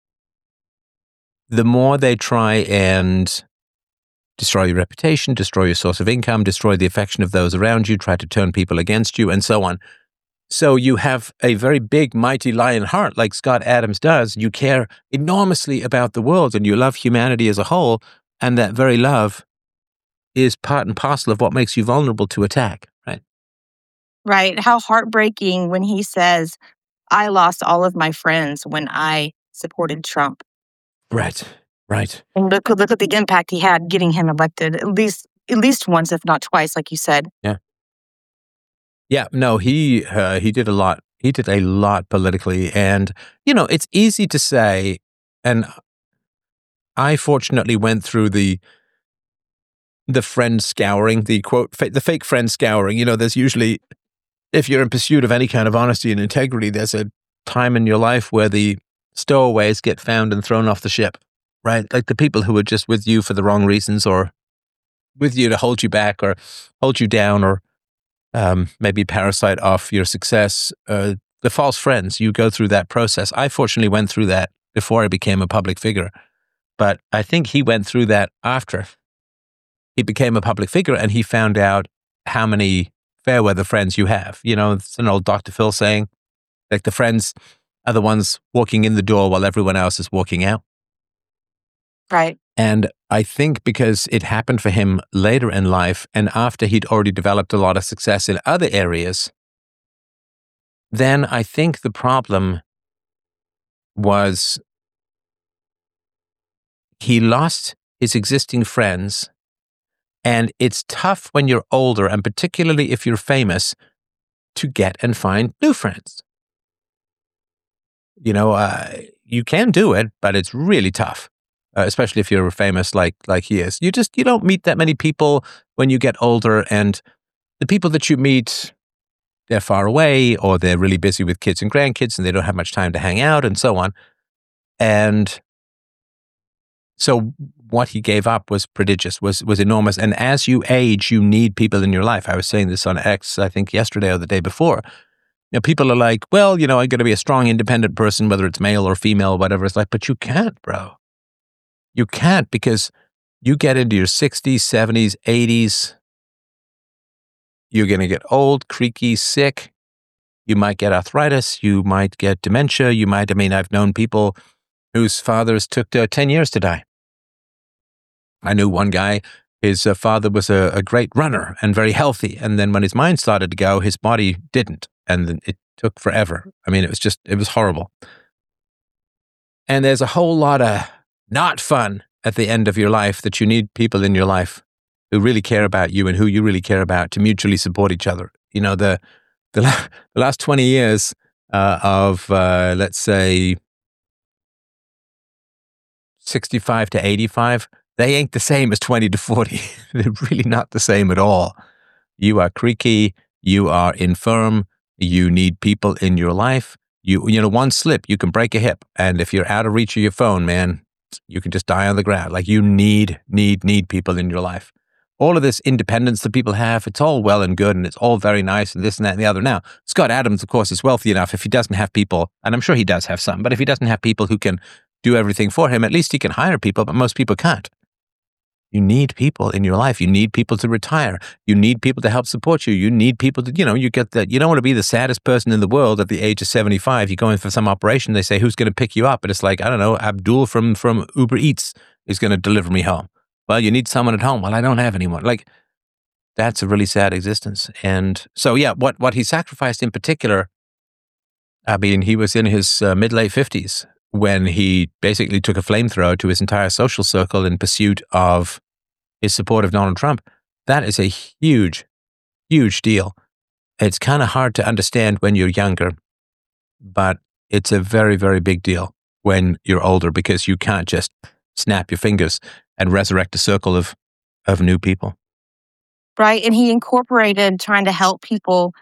The more they try and destroy your reputation, destroy your source of income, destroy the affection of those around you, try to turn people against you, and so on. So you have a very big, mighty lion heart like Scott Adams does. You care enormously about the world and you love humanity as a whole, and that very love is part and parcel of what makes you vulnerable to attack, right? Right. How heartbreaking when he says, I lost all of my friends when I supported Trump. Right, right. And look, look at the impact he had getting him elected, at least at least once, if not twice, like you said. Yeah. Yeah, no, he uh, he did a lot. He did a lot politically. And, you know, it's easy to say, and I fortunately went through the the friend scouring, the quote, fa- the fake friend scouring. You know, there's usually, if you're in pursuit of any kind of honesty and integrity, there's a time in your life where the stowaways get found and thrown off the ship, right? Like the people who are just with you for the wrong reasons, or with you to hold you back or hold you down, or um, maybe parasite off your success. Uh, the false friends, you go through that process. I fortunately went through that before I became a public figure, but I think he went through that after he became a public figure, and he found out how many fair weather friends you have. You know, it's an old Doctor Phil saying, like the friends are the ones walking in the door while everyone else is walking out. Right. And I think because it happened for him later in life and after he'd already developed a lot of success in other areas, then I think the problem was he lost his existing friends. And it's tough when you're older, and particularly if you're famous, to get and find new friends. You know, uh, you can do it, but it's really tough, uh, especially if you're famous like like he is. You just, you don't meet that many people when you get older, and the people that you meet, they're far away, or they're really busy with kids and grandkids, and they don't have much time to hang out, and so on. And so what he gave up was prodigious, was was enormous. And as you age, you need people in your life. I was saying this on X, I think yesterday or the day before. You know, people are like, well, you know, I'm going to be a strong, independent person, whether it's male or female or whatever. It's like, but you can't, bro. You can't, because you get into your sixties, seventies, eighties. You're going to get old, creaky, sick. You might get arthritis. You might get dementia. You might, I mean, I've known people whose fathers took uh, ten years to die. I knew one guy, his uh, father was a, a great runner and very healthy. And then when his mind started to go, his body didn't. And it took forever. I mean, it was just, it was horrible. And there's a whole lot of not fun at the end of your life that you need people in your life who really care about you and who you really care about to mutually support each other. You know, the the, la- the last twenty years uh, of, uh, let's say, sixty-five to eighty-five, they ain't the same as twenty to forty. They're really not the same at all. You are creaky, you are infirm, you need people in your life. You you know, one slip, you can break a hip. And if you're out of reach of your phone, man, You can just die on the ground. Like you need, need, need people in your life. All of this independence that people have, it's all well and good and it's all very nice and this and that and the other. Now, Scott Adams, of course, is wealthy enough if he doesn't have people, and I'm sure he does have some, but if he doesn't have people who can do everything for him, at least he can hire people, but most people can't. You need people in your life. You need people to retire. You need people to help support you. You need people to, you know, you get that. You don't want to be the saddest person in the world at the age of seventy-five. You go in for some operation, they say, who's going to pick you up? And it's like, I don't know, Abdul from, from Uber Eats is going to deliver me home. Well, you need someone at home. Well, I don't have anyone. Like, that's a really sad existence. And so, yeah, what, what he sacrificed in particular, I mean, he was in his uh, mid-late fifties when he basically took a flamethrower to his entire social circle in pursuit of his support of Donald Trump. That is a huge, huge deal. It's kind of hard to understand when you're younger, but it's a very, very big deal when you're older because you can't just snap your fingers and resurrect a circle of, of new people. Right. And he incorporated trying to help people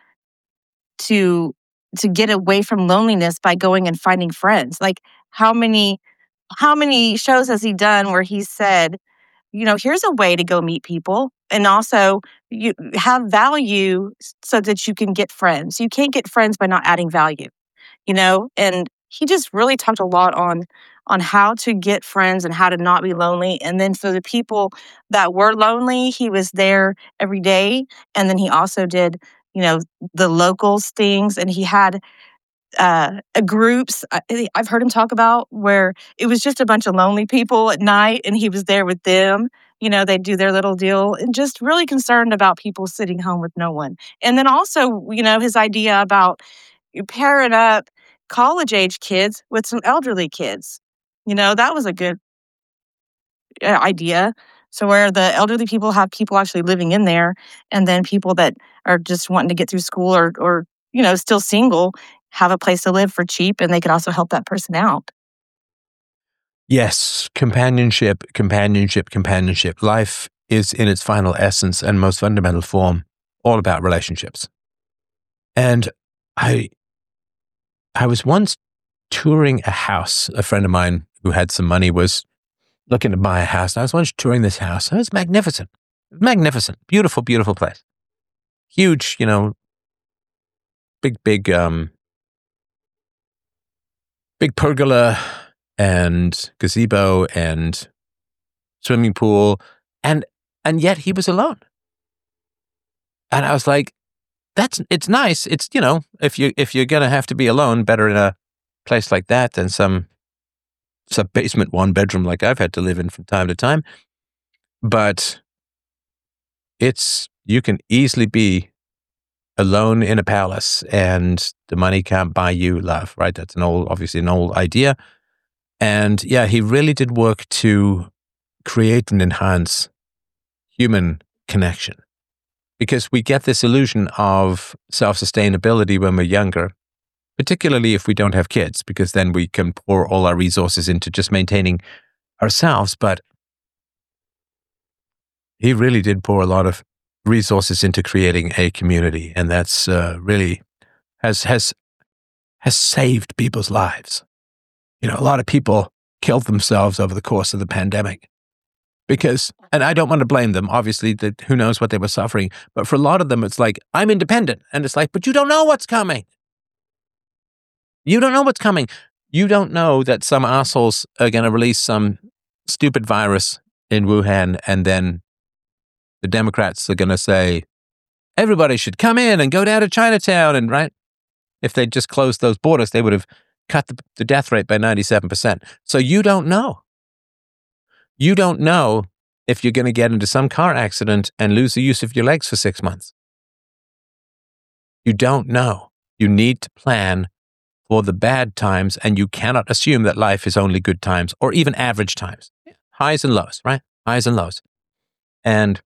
to to get away from loneliness by going and finding friends. Like how many how many shows has he done where he said, you know, here's a way to go meet people and also you have value so that you can get friends. You can't get friends by not adding value, you know? And he just really talked a lot on on how to get friends and how to not be lonely. And then for the people that were lonely, he was there every day. And then he also did, you know, the locals things. And he had uh, groups I, I've heard him talk about where it was just a bunch of lonely people at night and he was there with them. You know, they'd do their little deal and just really concerned about people sitting home with no one. And then also, you know, his idea about pairing up college age kids with some elderly kids. You know, that was a good uh, idea. So where the elderly people have people actually living in there and then people that are just wanting to get through school or, or you know, still single have a place to live for cheap and they could also help that person out. Yes, companionship, companionship, companionship. Life is in its final essence and most fundamental form all about relationships. And I I was once touring a house. A friend of mine who had some money was looking to buy a house. I was once touring this house. It was magnificent. Magnificent. Beautiful, beautiful place. Huge, you know, big, big, um, big pergola and gazebo and swimming pool. And, and yet he was alone. And I was like, that's, it's nice. It's, you know, if you, if you're going to have to be alone, better in a place like that than some sub basement one bedroom like I've had to live in from time to time. But it's, you can easily be alone in a palace and the money can't buy you love, right? That's an old, obviously an old idea. And yeah, he really did work to create and enhance human connection because we get this illusion of self-sustainability when we're younger, particularly if we don't have kids, because then we can pour all our resources into just maintaining ourselves. But he really did pour a lot of resources into creating a community, and that's uh, really has has has saved people's lives. You know, a lot of people killed themselves over the course of the pandemic because, and I don't want to blame them. Obviously, that who knows what they were suffering, but for a lot of them, it's like I'm independent, and it's like, but you don't know what's coming. You don't know what's coming. You don't know that some assholes are going to release some stupid virus in Wuhan, and then the Democrats are going to say, everybody should come in and go down to Chinatown. And right, if they just closed those borders, they would have cut the, the death rate by ninety-seven percent. So you don't know. You don't know if you're going to get into some car accident and lose the use of your legs for six months. You don't know. You need to plan for the bad times, and you cannot assume that life is only good times or even average times. Highs and lows, right? Highs and lows. And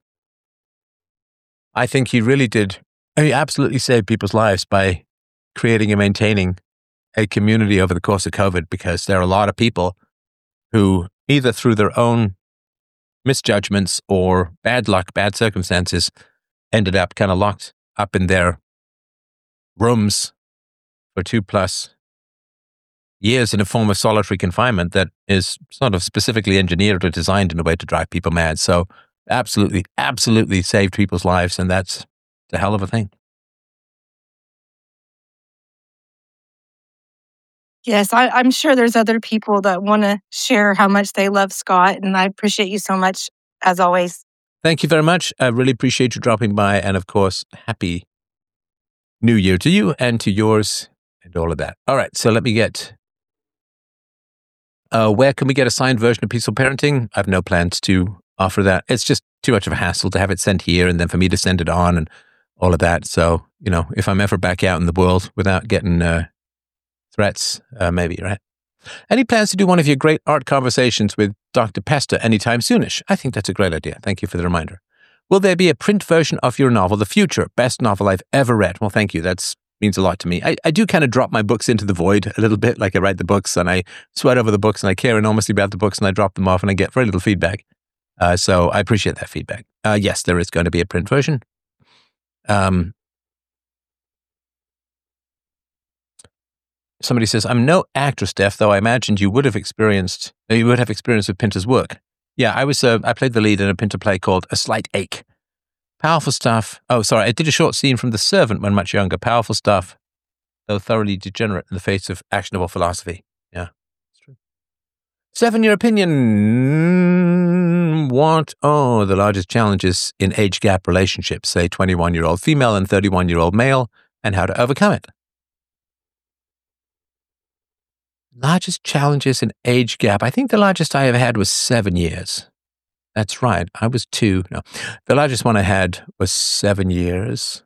I think he really did, he absolutely saved people's lives by creating and maintaining a community over the course of COVID, because there are a lot of people who either through their own misjudgments or bad luck, bad circumstances, ended up kind of locked up in their rooms for two plus years in a form of solitary confinement that is sort of specifically engineered or designed in a way to drive people mad. So absolutely, absolutely saved people's lives, and that's a hell of a thing. Yes, I, I'm sure there's other people that want to share how much they love Scott, and I appreciate you so much, as always. Thank you very much. I really appreciate you dropping by, and of course, happy New Year to you and to yours and all of that. All right, so let me get... Uh, where can we get a signed version of Peaceful Parenting? I have no plans to offer that. It's just too much of a hassle to have it sent here and then for me to send it on and all of that. So, you know, if I'm ever back out in the world without getting uh, threats, uh, maybe, right? Any plans to do one of your great art conversations with Doctor Pesta anytime soonish? I think that's a great idea. Thank you for the reminder. Will there be a print version of your novel, The Future? Best novel I've ever read. Well, thank you. That's means a lot to me. I, I do kind of drop my books into the void a little bit. Like I write the books and I sweat over the books and I care enormously about the books and I drop them off and I get very little feedback. Uh, so I appreciate that feedback. Uh, yes, there is going to be a print version. Um, somebody says, I'm no actress, Steph, though I imagined you would have experienced, you would have experience with Pinter's work. Yeah, I was, uh, I played the lead in a Pinter play called A Slight Ache. Powerful stuff. Oh, sorry. I did a short scene from The Servant when much younger. Powerful stuff, though thoroughly degenerate in the face of actionable philosophy. Yeah, it's true. Seven, your opinion. What are the largest challenges in age gap relationships, say twenty-one-year-old female and thirty-one-year-old male, and how to overcome it? Largest challenges in age gap. I think the largest I ever had was seven years. That's right. I was two. No, the largest one I had was seven years.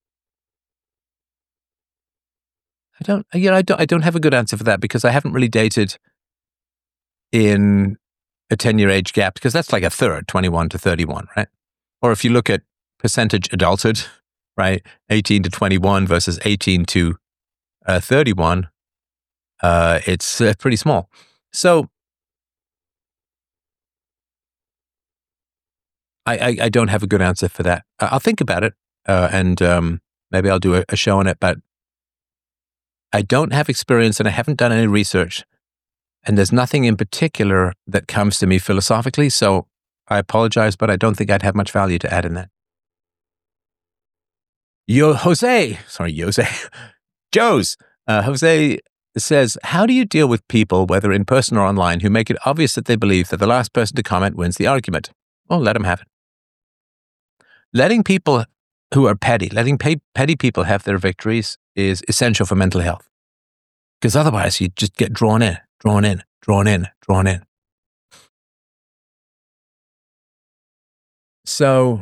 I don't, you know, I don't, I don't have a good answer for that because I haven't really dated in a ten-year age gap because that's like a third, twenty-one to thirty-one, right? Or if you look at percentage adulthood, right, eighteen to twenty-one versus eighteen to uh, thirty-one, uh, it's uh, pretty small. So I, I, I don't have a good answer for that. I'll think about it, uh, and um, maybe I'll do a, a show on it, but I don't have experience and I haven't done any research, and there's nothing in particular that comes to me philosophically, so I apologize, but I don't think I'd have much value to add in that. Yo, Jose, sorry, Jose, Joe's, uh, Jose says, how do you deal with people, whether in person or online, who make it obvious that they believe that the last person to comment wins the argument? Well, let them have it. Letting people who are petty, letting pay, petty people have their victories is essential for mental health. Because otherwise you just get drawn in, drawn in, drawn in, drawn in. So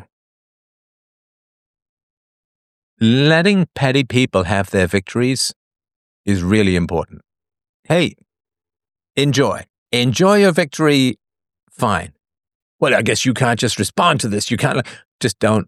letting petty people have their victories is really important. Hey, enjoy. Enjoy your victory. Fine. Well, I guess you can't just respond to this. You can't, just don't.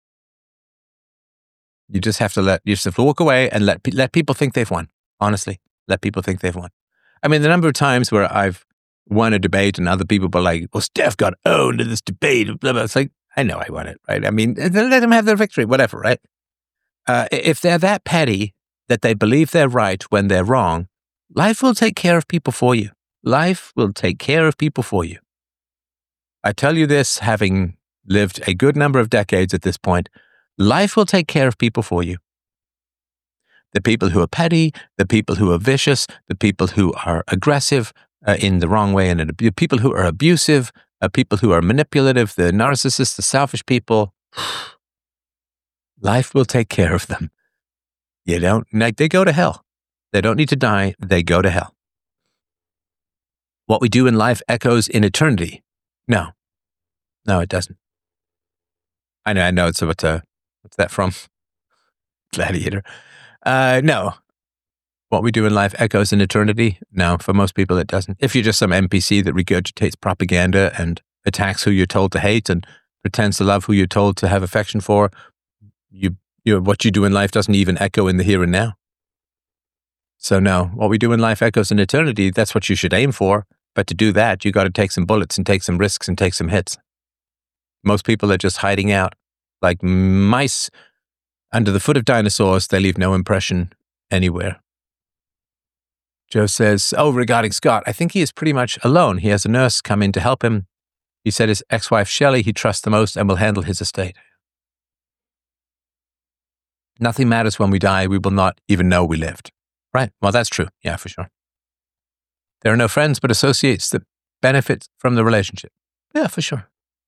You just have to let, you just have to walk away and let, let people think they've won. Honestly, let people think they've won. I mean, the number of times where I've won a debate and other people were like, well, Steph got owned in this debate. Blah, blah. It's like, I know I won it, right? I mean, let them have their victory, whatever, right? Uh, if they're that petty that they believe they're right when they're wrong, life will take care of people for you. Life will take care of people for you. I tell you this, having lived a good number of decades at this point, life will take care of people for you. The people who are petty, the people who are vicious, the people who are aggressive uh, in the wrong way, and the people who are abusive, uh, people who are manipulative, the narcissists, the selfish people, life will take care of them. You don't, like, they go to hell. They don't need to die. They go to hell. What we do in life echoes in eternity. No, no, it doesn't. I know, I know. It's about, uh, what's that from? Gladiator. Uh, no. What we do in life echoes in eternity? No, for most people it doesn't. If you're just some N P C that regurgitates propaganda and attacks who you're told to hate and pretends to love who you're told to have affection for, you, you what you do in life doesn't even echo in the here and now. So no, what we do in life echoes in eternity. That's what you should aim for. But to do that, you got to take some bullets and take some risks and take some hits. Most people are just hiding out like mice under the foot of dinosaurs. They leave no impression anywhere. Joe says, oh, regarding Scott, I think he is pretty much alone. He has a nurse come in to help him. He said his ex-wife, Shelley, he trusts the most and will handle his estate. Nothing matters when we die. We will not even know we lived. Right. Well, that's true. Yeah, for sure. There are no friends but associates that benefit from the relationship. Yeah, for sure.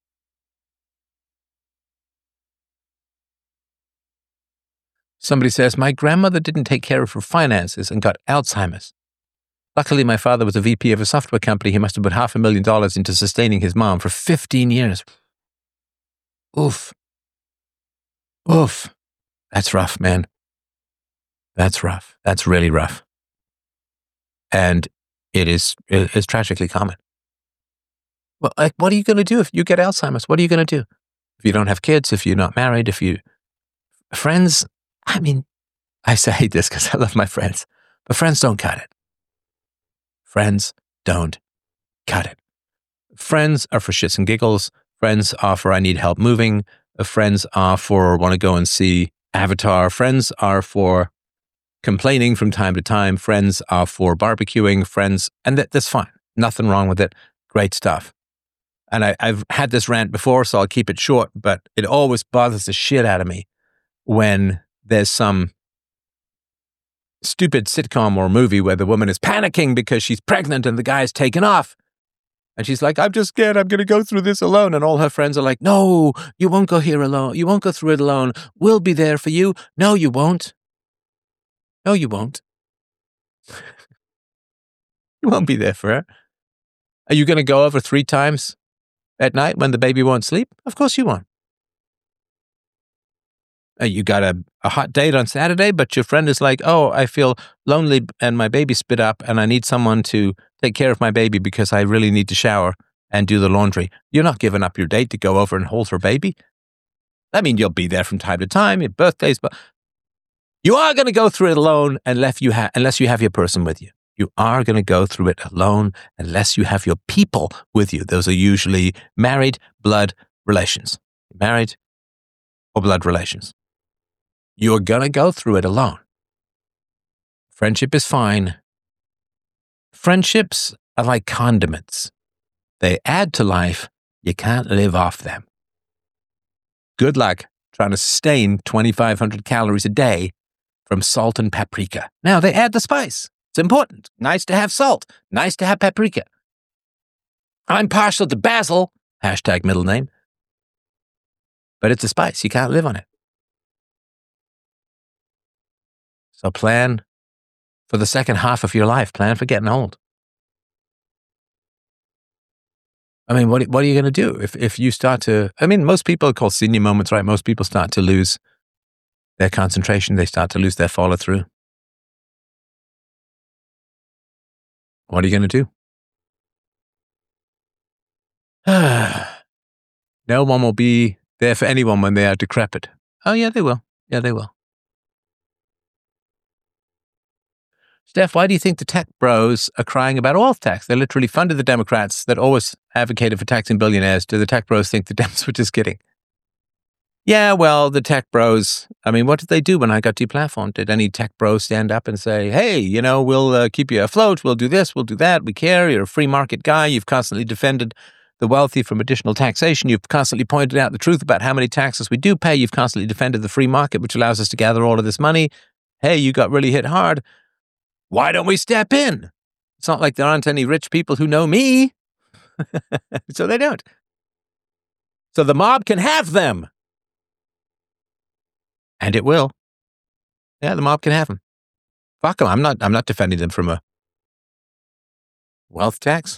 Somebody says, my grandmother didn't take care of her finances and got Alzheimer's. Luckily, my father was a V P of a software company. He must have put half a million dollars into sustaining his mom for fifteen years. Oof. Oof. That's rough, man. That's rough. That's really rough. And it is, it is tragically common. Well, like, what are you going to do if you get Alzheimer's? What are you going to do? If you don't have kids, if you're not married, if you... Friends, I mean, I say hate this because I love my friends, but friends don't cut it. Friends don't cut it. Friends are for shits and giggles. Friends are for I need help moving. Friends are for want to go and see Avatar. Friends are for complaining from time to time. Friends are for barbecuing. Friends, and that, that's fine. Nothing wrong with it. Great stuff. And I, I've had this rant before, so I'll keep it short, but it always bothers the shit out of me when there's some stupid sitcom or movie where the woman is panicking because she's pregnant and the guy's taken off. And she's like, I'm just scared I'm going to go through this alone. And all her friends are like, no, you won't go here alone. You won't go through it alone. We'll be there for you. No, you won't. No, you won't. You won't be there for her. Are you going to go over three times at night when the baby won't sleep? Of course you won't. Uh, you got a, a hot date on Saturday, but your friend is like, oh, I feel lonely and my baby spit up and I need someone to take care of my baby because I really need to shower and do the laundry. You're not giving up your date to go over and hold her baby. I mean, you'll be there from time to time, your birthdays, but you are going to go through it alone unless you, ha- unless you have your person with you. You are going to go through it alone unless you have your people with you. Those are usually married blood relations. Married or blood relations. You're going to go through it alone. Friendship is fine. Friendships are like condiments. They add to life. You can't live off them. Good luck trying to sustain twenty-five hundred calories a day from salt and paprika. Now, they add the spice. It's important. Nice to have salt. Nice to have paprika. I'm partial to basil, hashtag middle name. But it's a spice. You can't live on it. So plan for the second half of your life. Plan for getting old. I mean, what what are you going to do if if you start to? I mean, most people are called senior moments, right? Most people start to lose their concentration. They start to lose their follow through. What are you going to do? No one will be there for anyone when they are decrepit. Oh yeah, they will. Yeah, they will. Steph, why do you think the tech bros are crying about wealth tax? They literally funded the Democrats that always advocated for taxing billionaires. Do the tech bros think the Dems were just kidding? Yeah, well, the tech bros, I mean, what did they do when I got deplatformed? Did any tech bros stand up and say, hey, you know, we'll uh, keep you afloat, we'll do this, we'll do that, we care, you're a free market guy, you've constantly defended the wealthy from additional taxation, you've constantly pointed out the truth about how many taxes we do pay, you've constantly defended the free market, which allows us to gather all of this money. Hey, you got really hit hard. Why don't we step in? It's not like there aren't any rich people who know me. So they don't. So the mob can have them. And it will. Yeah, the mob can have them. Fuck them. I'm not, I'm not defending them from a wealth tax.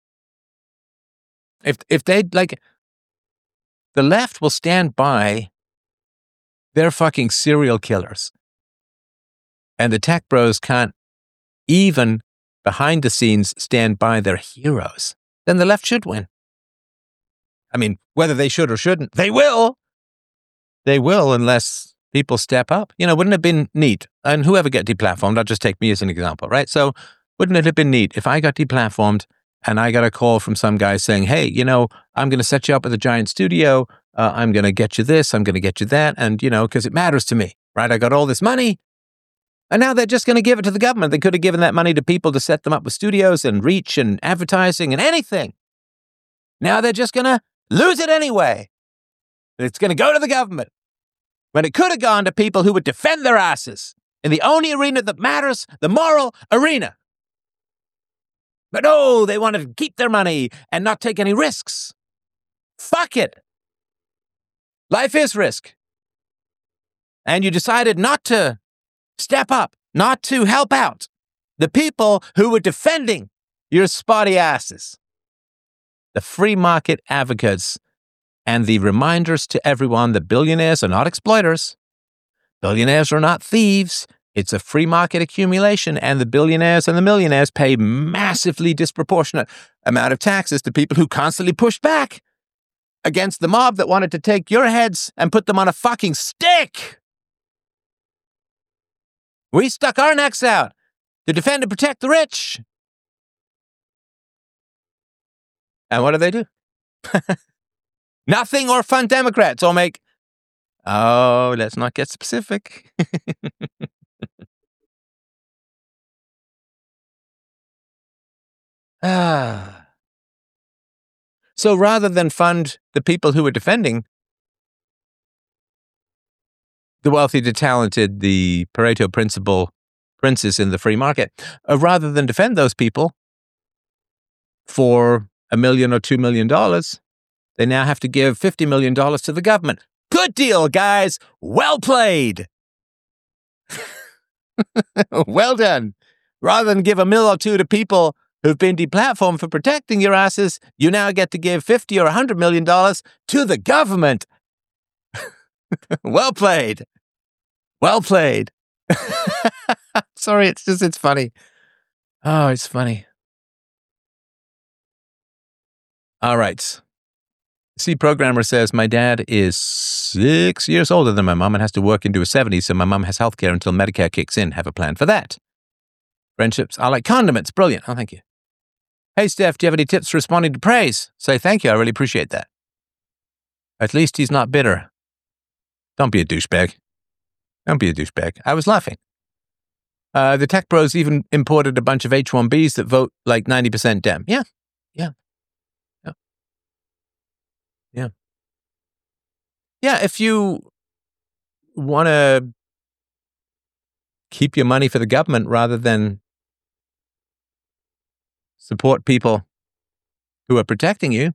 If, if they like, the left will stand by their fucking serial killers. And the tech bros can't even behind the scenes stand by their heroes, then the left should win. I mean, whether they should or shouldn't, they will. They will unless people step up. You know, wouldn't it have been neat? And whoever get deplatformed, I'll just take me as an example, right? So wouldn't it have been neat if I got deplatformed and I got a call from some guy saying, hey, you know, I'm going to set you up with a giant studio. Uh, I'm going to get you this. I'm going to get you that. And, you know, because it matters to me, right? I got all this money. And now they're just going to give it to the government. They could have given that money to people to set them up with studios and reach and advertising and anything. Now they're just going to lose it anyway. It's going to go to the government. When it could have gone to people who would defend their asses in the only arena that matters, the moral arena. But no, they wanted to keep their money and not take any risks. Fuck it. Life is risk. And you decided not to step up, not to help out the people who were defending your spotty asses. The free market advocates and the reminders to everyone that billionaires are not exploiters. Billionaires are not thieves. It's a free market accumulation, and the billionaires and the millionaires pay massively disproportionate amount of taxes to people who constantly pushed back against the mob that wanted to take your heads and put them on a fucking stick. We stuck our necks out to defend and protect the rich. And what do they do? Nothing or fund Democrats or make... Oh, let's not get specific. ah. So rather than fund the people who are defending the wealthy, the talented, the Pareto principle princes in the free market, uh, rather than defend those people for a million or two million dollars, they now have to give fifty million dollars to the government. Good deal, guys. Well played. Well done. Rather than give a mil or two to people who've been deplatformed for protecting your asses, you now get to give fifty or one hundred million dollars to the government. Well played. Well played. Sorry, it's just, it's funny. Oh, it's funny. All right. C Programmer says, my dad is six years older than my mom and has to work into his seventies, so my mom has healthcare until Medicare kicks in. Have a plan for that. Friendships are like condiments. Brilliant. Oh, thank you. Hey, Steph, do you have any tips for responding to praise? Say thank you. I really appreciate that. At least he's not bitter. Don't be a douchebag. Don't be a douchebag. I was laughing. Uh, the tech bros even imported a bunch of H one Bs that vote like ninety percent Dem. Yeah. Yeah. Yeah. Yeah. Yeah. If you want to keep your money for the government rather than support people who are protecting you,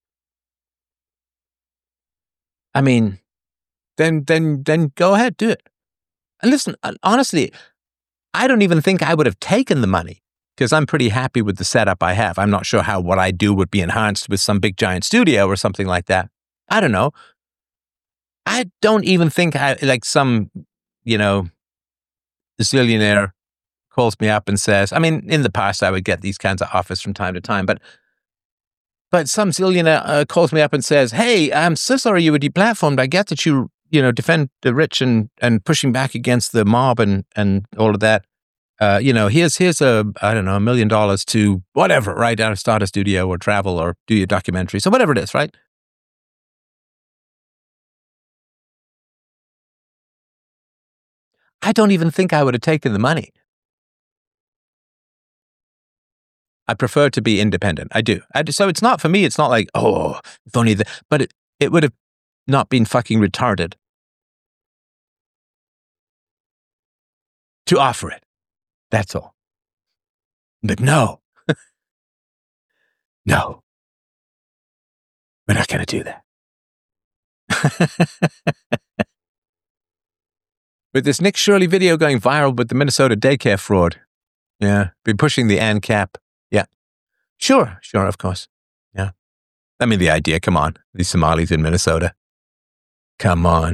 I mean, then, then, then go ahead, do it. And listen, honestly, I don't even think I would have taken the money because I'm pretty happy with the setup I have. I'm not sure how what I do would be enhanced with some big giant studio or something like that. I don't know. I don't even think I, like some, you know, zillionaire calls me up and says, I mean, in the past I would get these kinds of offers from time to time, but but some zillionaire uh, calls me up and says, hey, I'm so sorry you were deplatformed. I get that you, you know, defend the rich and, and pushing back against the mob and, and all of that. Uh, you know, here's, here's a, I don't know, a million dollars to whatever, right? Down to start a studio or travel or do your documentary. So whatever it is, right? I don't even think I would have taken the money. I prefer to be independent. I do. I do. So it's not, for me, it's not like, oh, if only the, but it, it would have not been fucking retarded to offer it. That's all. But no. No. We're not going to do that. With this Nick Shirley video going viral with the Minnesota daycare fraud. Yeah. Been pushing the ANCAP. Yeah. Sure. Sure. Of course. Yeah. I mean, the idea, come on. These Somalis in Minnesota. Come on.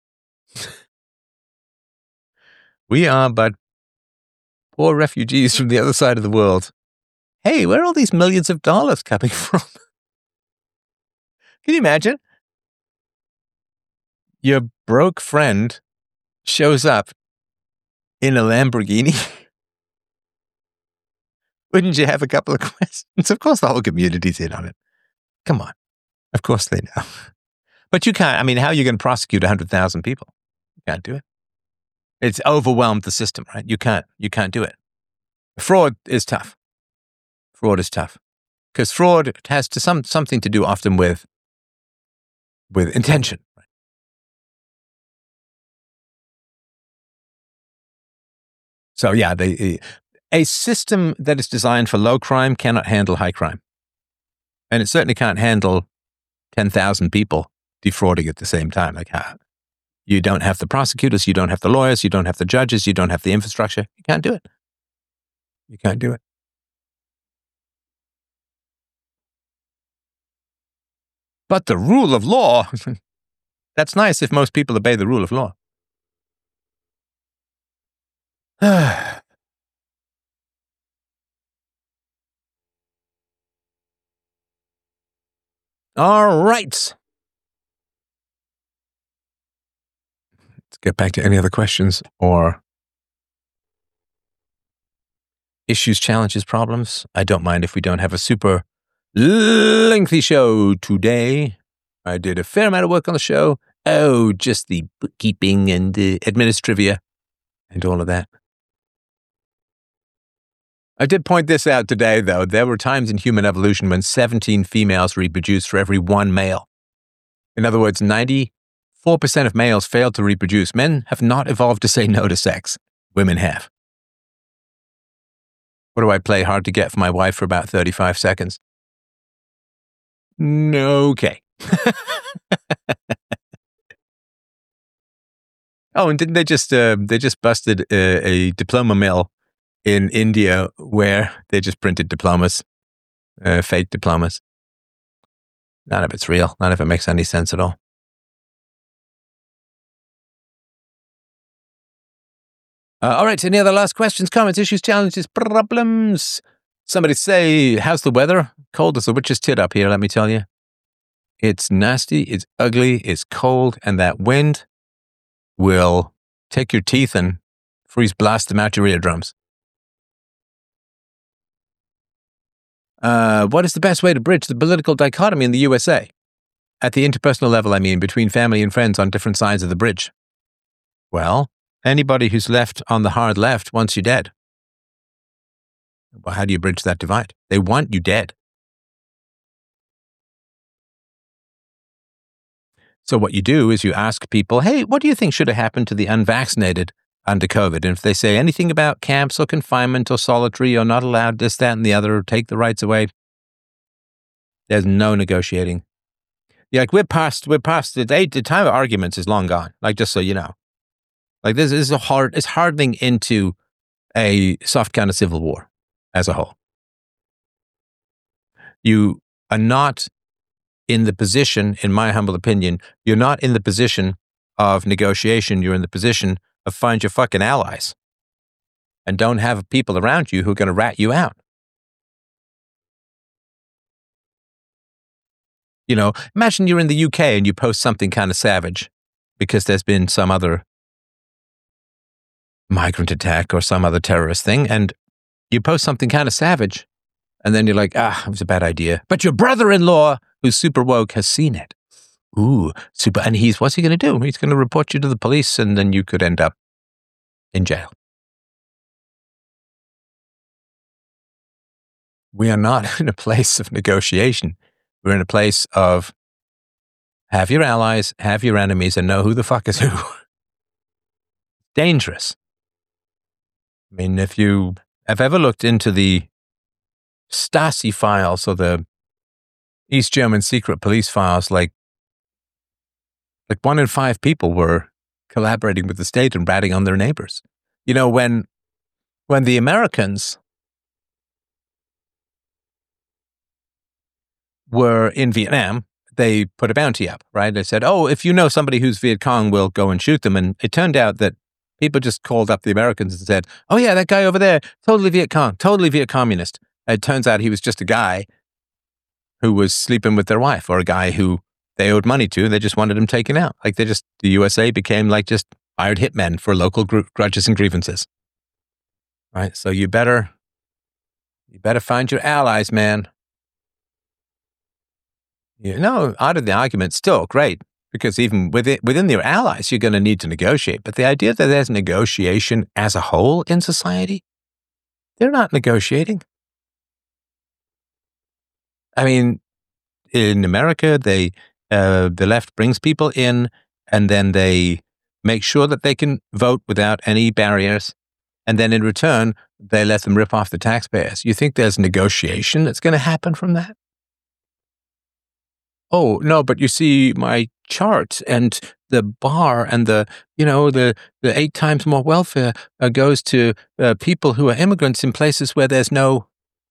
We are but poor refugees from the other side of the world. Hey, where are all these millions of dollars coming from? Can you imagine? Your broke friend shows up in a Lamborghini. Wouldn't you have a couple of questions? Of course, the whole community's in on it. Come on. Of course they know. But you can't. I mean, how are you going to prosecute one hundred thousand people? You can't do it. It's overwhelmed the system, right? You can't, you can't do it. Fraud is tough. Fraud is tough because fraud has to some something to do often with with intention. Right? So yeah, they, a system that is designed for low crime cannot handle high crime, and it certainly can't handle ten thousand people defrauding at the same time. Like how you don't have the prosecutors, you don't have the lawyers, you don't have the judges, you don't have the infrastructure. You can't do it. You can't do it. But the rule of law, that's nice if most people obey the rule of law. All right. Let's get back to any other questions or issues, challenges, problems. I don't mind if we don't have a super lengthy show today. I did a fair amount of work on the show. Oh, just the bookkeeping and the administrivia and all of that. I did point this out today, though. There were times in human evolution when seventeen females reproduced for every one male. In other words, ninety-four percent of males failed to reproduce. Men have not evolved to say no to sex. Women have. What do I play hard to get for my wife for about thirty-five seconds? Okay. Oh, and didn't they just uh, they just busted a, a diploma mill in India where they just printed diplomas, uh, fake diplomas. None of it's real. None of it makes any sense at all. Uh, all right. Any other last questions, comments, issues, challenges, problems? Somebody say, how's the weather? Cold as a witch's tit up here, let me tell you. It's nasty, it's ugly, it's cold, and that wind will take your teeth and freeze blast them out your eardrums. Uh, what is the best way to bridge the political dichotomy in the U S A? At the interpersonal level, I mean, between family and friends on different sides of the bridge. Well, anybody who's left on the hard left wants you dead. Well, how do you bridge that divide? They want you dead. So what you do is you ask people, hey, what do you think should have happened to the unvaccinated under COVID? And if they say anything about camps or confinement or solitary or not allowed this, that, and the other, or take the rights away, there's no negotiating. Yeah, like we're past, we're past the day, the time of arguments is long gone. Like, just so you know, like this is a hard, it's hardening into a soft kind of civil war as a whole. You are not in the position, in my humble opinion, you're not in the position of negotiation. You're in the position of find your fucking allies and don't have people around you who are going to rat you out. You know, imagine you're in the U K and you post something kind of savage because there's been some other migrant attack or some other terrorist thing, and you post something kind of savage, and then you're like, ah, it was a bad idea. But your brother-in-law, who's super woke, has seen it. Ooh, super. And he's, what's he going to do? He's going to report you to the police, and then you could end up in jail. We are not in a place of negotiation. We're in a place of have your allies, have your enemies, and know who the fuck is who. Dangerous. I mean, if you have ever looked into the Stasi files or the East German secret police files, like, like one in five people were collaborating with the state and ratting on their neighbors. You know, when, when the Americans were in Vietnam, they put a bounty up, right? They said, oh, if you know somebody who's Viet Cong, we'll go and shoot them. And it turned out that people just called up the Americans and said, oh yeah, that guy over there, totally Viet Cong, totally Viet Communist. It turns out he was just a guy who was sleeping with their wife, or a guy who they owed money to. They just wanted him taken out. Like they just, the U S A became like just hired hitmen for local gr- grudges and grievances. Right? So you better, you better find your allies, man. You know, out of the argument, still great. because even within, within your allies, you're going to need to negotiate. But the idea that there's negotiation as a whole in society, they're not negotiating. I mean, in America, they uh, the left brings people in, and then they make sure that they can vote without any barriers. And then in return, they let them rip off the taxpayers. You think there's negotiation that's going to happen from that? Oh, no, but you see my chart and the bar and the, you know, the, the eight times more welfare uh, goes to uh, people who are immigrants in places where there's no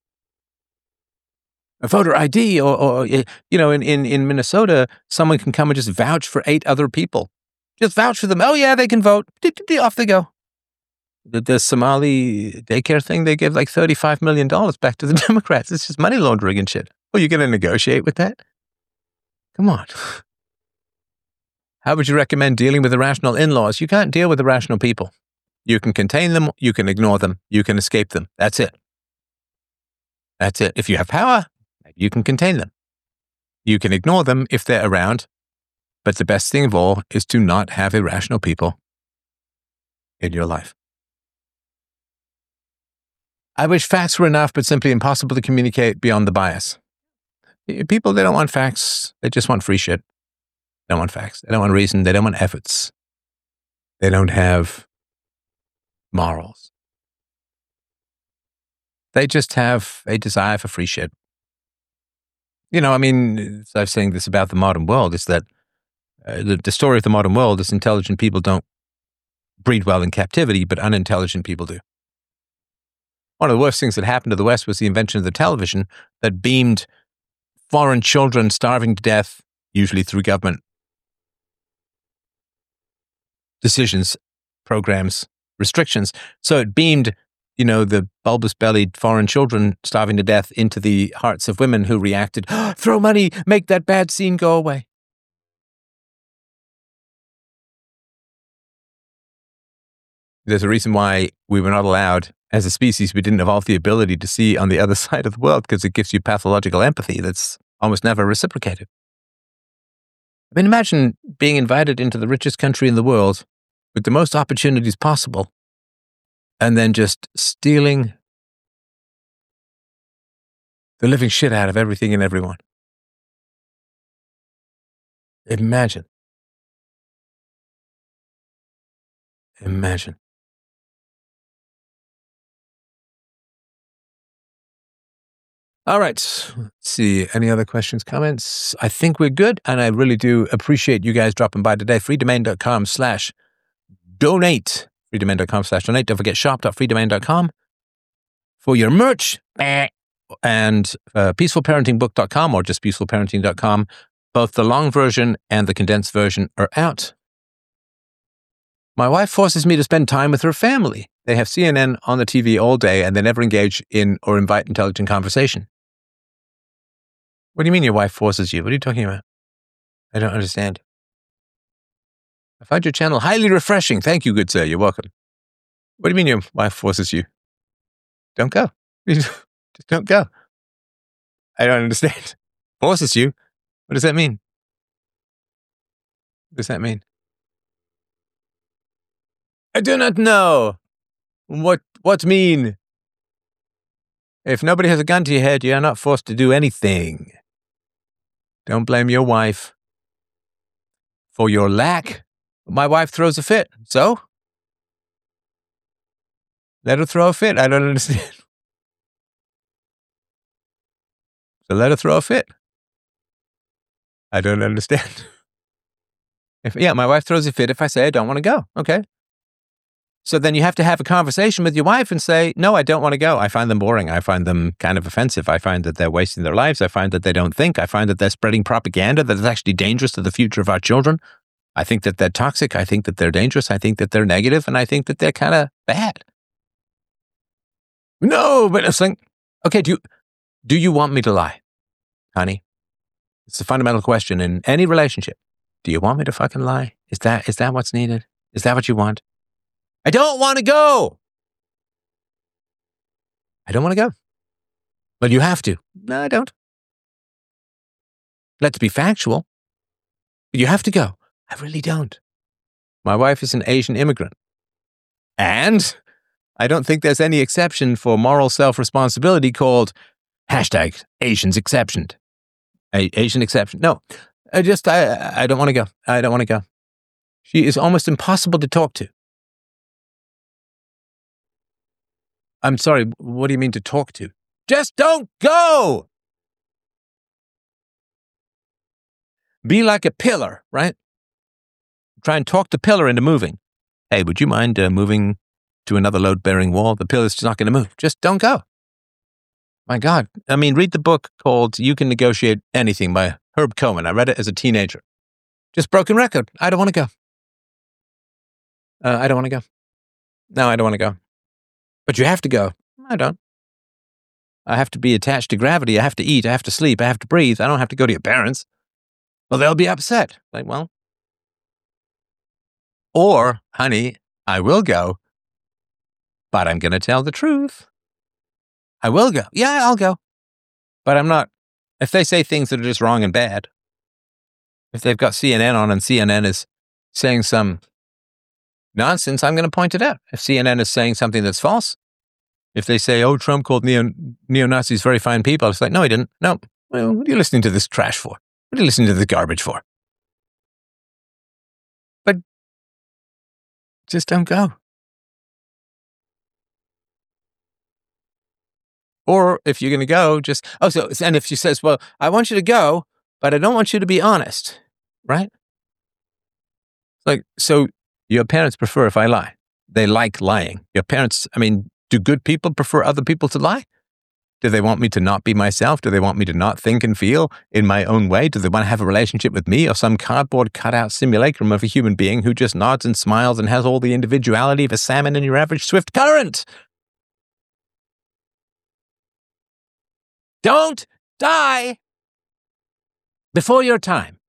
voter I D or, or you know, in, in, in Minnesota, someone can come and just vouch for eight other people. Just vouch for them. Oh, yeah, they can vote. Off they go. The, the Somali daycare thing, they give like thirty-five million dollars back to the Democrats. It's just money laundering and shit. Oh, you're going to negotiate with that? Come on. How would you recommend dealing with irrational in-laws? You can't deal with irrational people. You can contain them, you can ignore them, you can escape them. That's it. That's it. If you have power, you can contain them. You can ignore them if they're around. But the best thing of all is to not have irrational people in your life. I wish facts were enough, but simply impossible to communicate beyond the bias. People, they don't want facts. They just want free shit. They don't want facts. They don't want reason. They don't want efforts. They don't have morals. They just have a desire for free shit. You know, I mean, I was saying this about the modern world, is that uh, the, the story of the modern world is intelligent people don't breed well in captivity, but unintelligent people do. One of the worst things that happened to the West was the invention of the television that beamed foreign children starving to death, usually through government decisions, programs, restrictions. So it beamed, you know, the bulbous-bellied foreign children starving to death into the hearts of women who reacted, oh, throw money, make that bad scene go away. There's a reason why we were not allowed, as a species, we didn't evolve the ability to see on the other side of the world, because it gives you pathological empathy that's almost never reciprocated. I mean, imagine being invited into the richest country in the world with the most opportunities possible, and then just stealing the living shit out of everything and everyone. Imagine. Imagine. All right. Let's see. Any other questions, comments? I think we're good. And I really do appreciate you guys dropping by today. freedomain.com slash donate. freedomain.com slash donate. Don't forget shop.freedomain.com for your merch. And uh, peaceful parenting book dot com or just peaceful parenting dot com. Both the long version and the condensed version are out. My wife forces me to spend time with her family. They have C N N on the T V all day and they never engage in or invite intelligent conversation. What do you mean your wife forces you? What are you talking about? I don't understand. I find your channel highly refreshing. Thank you, good sir. You're welcome. What do you mean your wife forces you? Don't go. Just don't go. I don't understand. Forces you? What does that mean? What does that mean? I do not know. What what mean? If nobody has a gun to your head, you are not forced to do anything. Don't blame your wife for your lack. My wife throws a fit, so let her throw a fit. I don't understand. So let her throw a fit. I don't understand. If, yeah, my wife throws a fit if I say I don't want to go. Okay. So then you have to have a conversation with your wife and say, no, I don't want to go. I find them boring. I find them kind of offensive. I find that they're wasting their lives. I find that they don't think. I find that they're spreading propaganda that is actually dangerous to the future of our children. I think that they're toxic. I think that they're dangerous. I think that they're negative, and I think that they're kind of bad. No, but it's like, okay, do you, do you want me to lie, honey? It's a fundamental question in any relationship. Do you want me to fucking lie? Is that is that what's needed? Is that what you want? I don't want to go. I don't want to go. Well, you have to. No, I don't. Let's be factual. You have to go. I really don't. My wife is an Asian immigrant. And I don't think there's any exception for moral self-responsibility called hashtag Asians exceptioned. A- Asian exception. No, I just, I, I don't want to go. I don't want to go. She is almost impossible to talk to. I'm sorry, what do you mean to talk to? Just don't go! Be like a pillar, right? Try and talk the pillar into moving. Hey, would you mind uh, moving to another load-bearing wall? The pillar's just not going to move. Just don't go. My God. I mean, read the book called You Can Negotiate Anything by Herb Cohen. I read it as a teenager. Just broken record. I don't want to go. Uh, I don't want to go. No, I don't want to go. But you have to go. I don't. I have to be attached to gravity. I have to eat. I have to sleep. I have to breathe. I don't have to go to your parents. Well, they'll be upset. Like, well. Or, honey, I will go, but I'm going to tell the truth. I will go. Yeah, I'll go. But I'm not. If they say things that are just wrong and bad, if they've got C N N on and C N N is saying some nonsense, I'm going to point it out. If C N N is saying something that's false, if they say, oh, Trump called neo, neo-Nazis very fine people, it's like, no, he didn't. No. Well, what are you listening to this trash for? What are you listening to this garbage for? But just don't go. Or if you're going to go, just, oh, so, and if she says, well, I want you to go, but I don't want you to be honest, right? Like, so your parents prefer if I lie. They like lying. Your parents, I mean, do good people prefer other people to lie? Do they want me to not be myself? Do they want me to not think and feel in my own way? Do they want to have a relationship with me or some cardboard cutout simulacrum of a human being who just nods and smiles and has all the individuality of a salmon in your average swift current? Don't die before your time.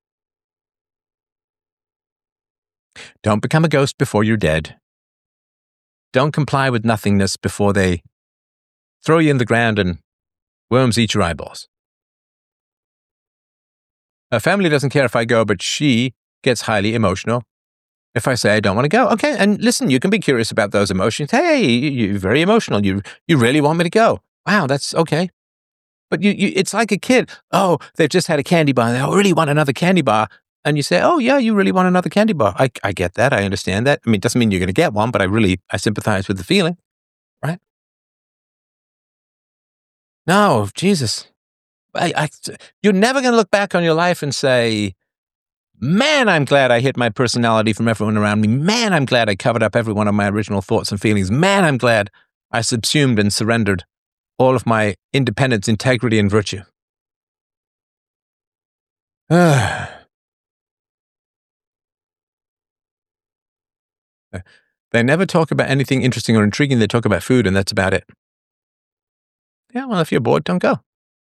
Don't become a ghost before you're dead. Don't comply with nothingness before they throw you in the ground and worms eat your eyeballs. Her family doesn't care if I go, but she gets highly emotional if I say I don't want to go. Okay, and listen, you can be curious about those emotions. Hey, you're very emotional. You you really want me to go. Wow, that's okay. But you, you it's like a kid. Oh, they've just had a candy bar. They really want another candy bar. And you say, oh, yeah, you really want another candy bar. I, I get that. I understand that. I mean, it doesn't mean you're going to get one, but I really, I sympathize with the feeling, right? No, Jesus. I, I, you're never going to look back on your life and say, man, I'm glad I hid my personality from everyone around me. Man, I'm glad I covered up every one of my original thoughts and feelings. Man, I'm glad I subsumed and surrendered all of my independence, integrity, and virtue. They never talk about anything interesting or intriguing. They talk about food, and that's about it. Yeah, well, if you're bored, don't go.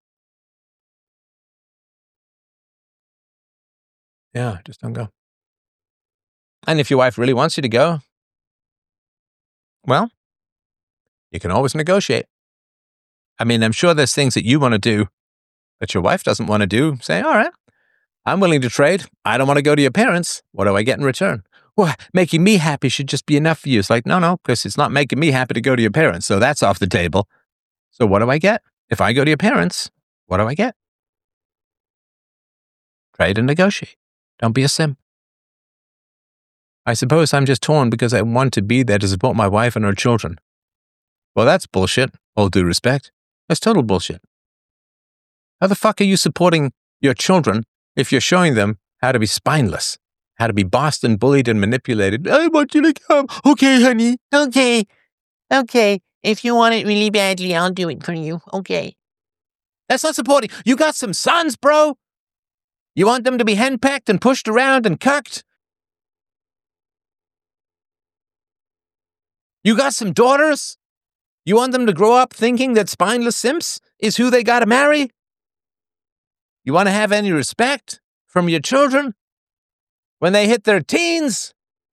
Yeah, just don't go. And if your wife really wants you to go, well, you can always negotiate. I mean, I'm sure there's things that you want to do that your wife doesn't want to do. Say, all right, I'm willing to trade. I don't want to go to your parents. What do I get in return? Well, making me happy should just be enough for you. It's like, no, no, because it's not making me happy to go to your parents. So that's off the table. So what do I get? If I go to your parents, what do I get? Trade and negotiate. Don't be a simp. I suppose I'm just torn because I want to be there to support my wife and her children. Well, that's bullshit, all due respect. That's total bullshit. How the fuck are you supporting your children if you're showing them how to be spineless, how to be bossed and bullied and manipulated? I want you to come. Okay, honey. Okay. Okay. If you want it really badly, I'll do it for you. Okay. That's not supporting. You got some sons, bro? You want them to be henpecked and pushed around and cucked? You got some daughters? You want them to grow up thinking that spineless simps is who they gotta marry? You want to have any respect from your children when they hit their teens?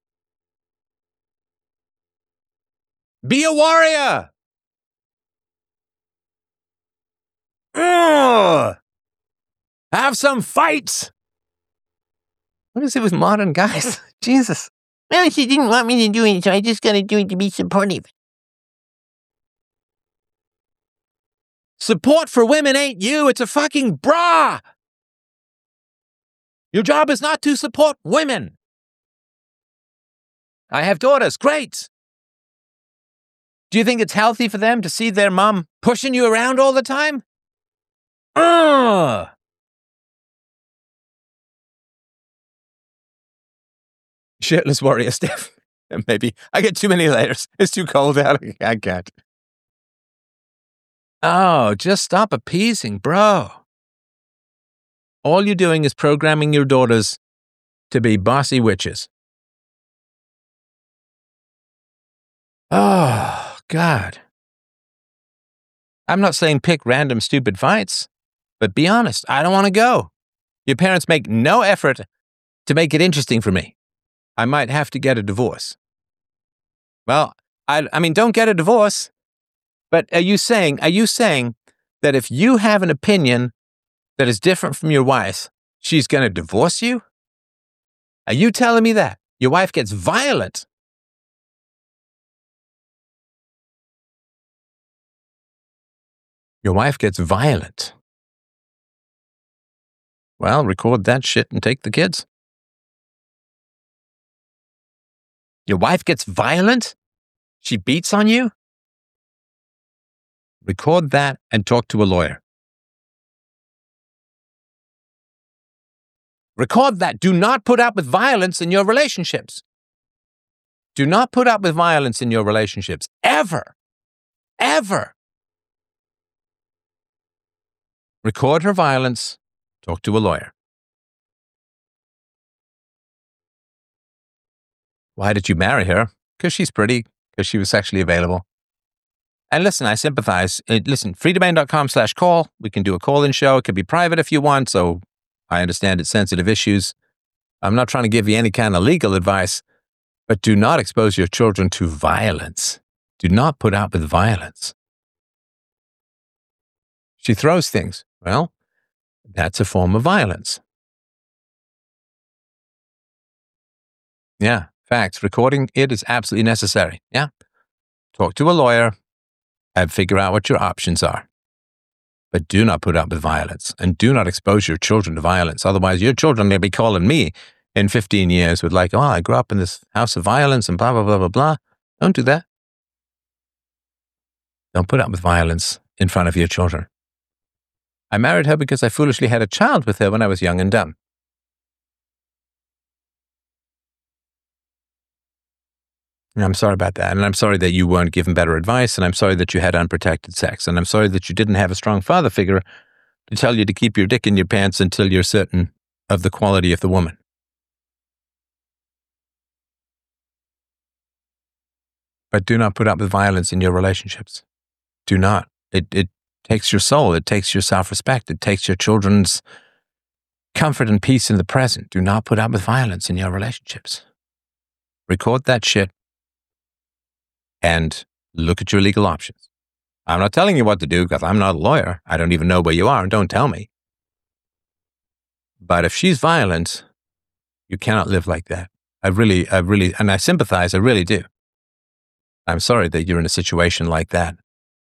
Be a warrior! Ugh. Have some fights! What is it with modern guys? Jesus. Well, she didn't want me to do it, so I just gotta do it to be supportive. Support for women ain't you. It's a fucking bra. Your job is not to support women. I have daughters. Great. Do you think it's healthy for them to see their mom pushing you around all the time? Ugh. Shirtless warrior Steph. Maybe. I get too many layers. It's too cold out. I can't. Oh, just stop appeasing, bro. All you're doing is programming your daughters to be bossy witches. Oh, God. I'm not saying pick random stupid fights, but be honest. I don't want to go. Your parents make no effort to make it interesting for me. I might have to get a divorce. Well, I, I mean, don't get a divorce. But are you saying, are you saying that if you have an opinion that is different from your wife's, she's going to divorce you? Are you telling me that? Your wife gets violent. Your wife gets violent. Well, record that shit and take the kids. Your wife gets violent? She beats on you? Record that and talk to a lawyer. Record that. Do not put up with violence in your relationships. Do not put up with violence in your relationships. Ever. Ever. Record her violence. Talk to a lawyer. Why did you marry her? Because she's pretty. Because she was sexually available. And listen, I sympathize. Uh, listen, freedomain.com slash call. We can do a call-in show. It could be private if you want, so I understand it's sensitive issues. I'm not trying to give you any kind of legal advice, but do not expose your children to violence. Do not put up with violence. She throws things. Well, that's a form of violence. Yeah, facts. Recording it is absolutely necessary. Yeah. Talk to a lawyer and figure out what your options are. But do not put up with violence and do not expose your children to violence. Otherwise, your children may be calling me in fifteen years with like, oh, I grew up in this house of violence and blah, blah, blah, blah, blah. Don't do that. Don't put up with violence in front of your children. I married her because I foolishly had a child with her when I was young and dumb. And I'm sorry about that. And I'm sorry that you weren't given better advice. And I'm sorry that you had unprotected sex. And I'm sorry that you didn't have a strong father figure to tell you to keep your dick in your pants until you're certain of the quality of the woman. But do not put up with violence in your relationships. Do not. It, it takes your soul. It takes your self-respect. It takes your children's comfort and peace in the present. Do not put up with violence in your relationships. Record that shit. And look at your legal options. I'm not telling you what to do because I'm not a lawyer. I don't even know where you are, and don't tell me. But if she's violent, you cannot live like that. I really, I really, and I sympathize, I really do. I'm sorry that you're in a situation like that.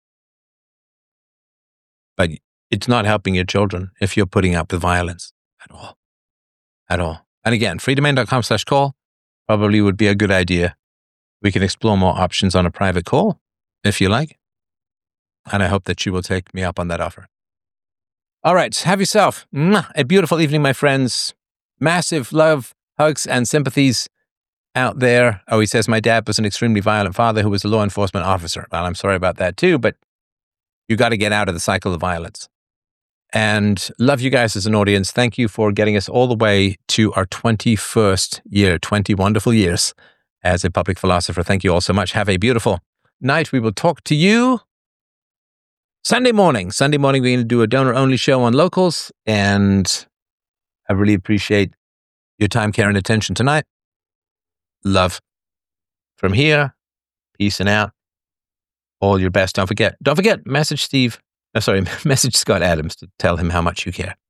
But it's not helping your children if you're putting up with violence at all. At all. And again, freedomain.com slash call probably would be a good idea. We can explore more options on a private call, if you like. And I hope that you will take me up on that offer. All right, have yourself a beautiful evening, my friends. Massive love, hugs, and sympathies out there. Oh, he says, my dad was an extremely violent father who was a law enforcement officer. Well, I'm sorry about that too, but you got to get out of the cycle of violence. And love you guys as an audience. Thank you for getting us all the way to our twenty-first year, twenty wonderful years. As a public philosopher, thank you all so much. Have a beautiful night. We will talk to you Sunday morning. Sunday morning, we're going to do a donor-only show on locals, and I really appreciate your time, care, and attention tonight. Love. From here, peace and out. All your best. Don't forget, don't forget, message Steve, oh, sorry, message Scott Adams to tell him how much you care.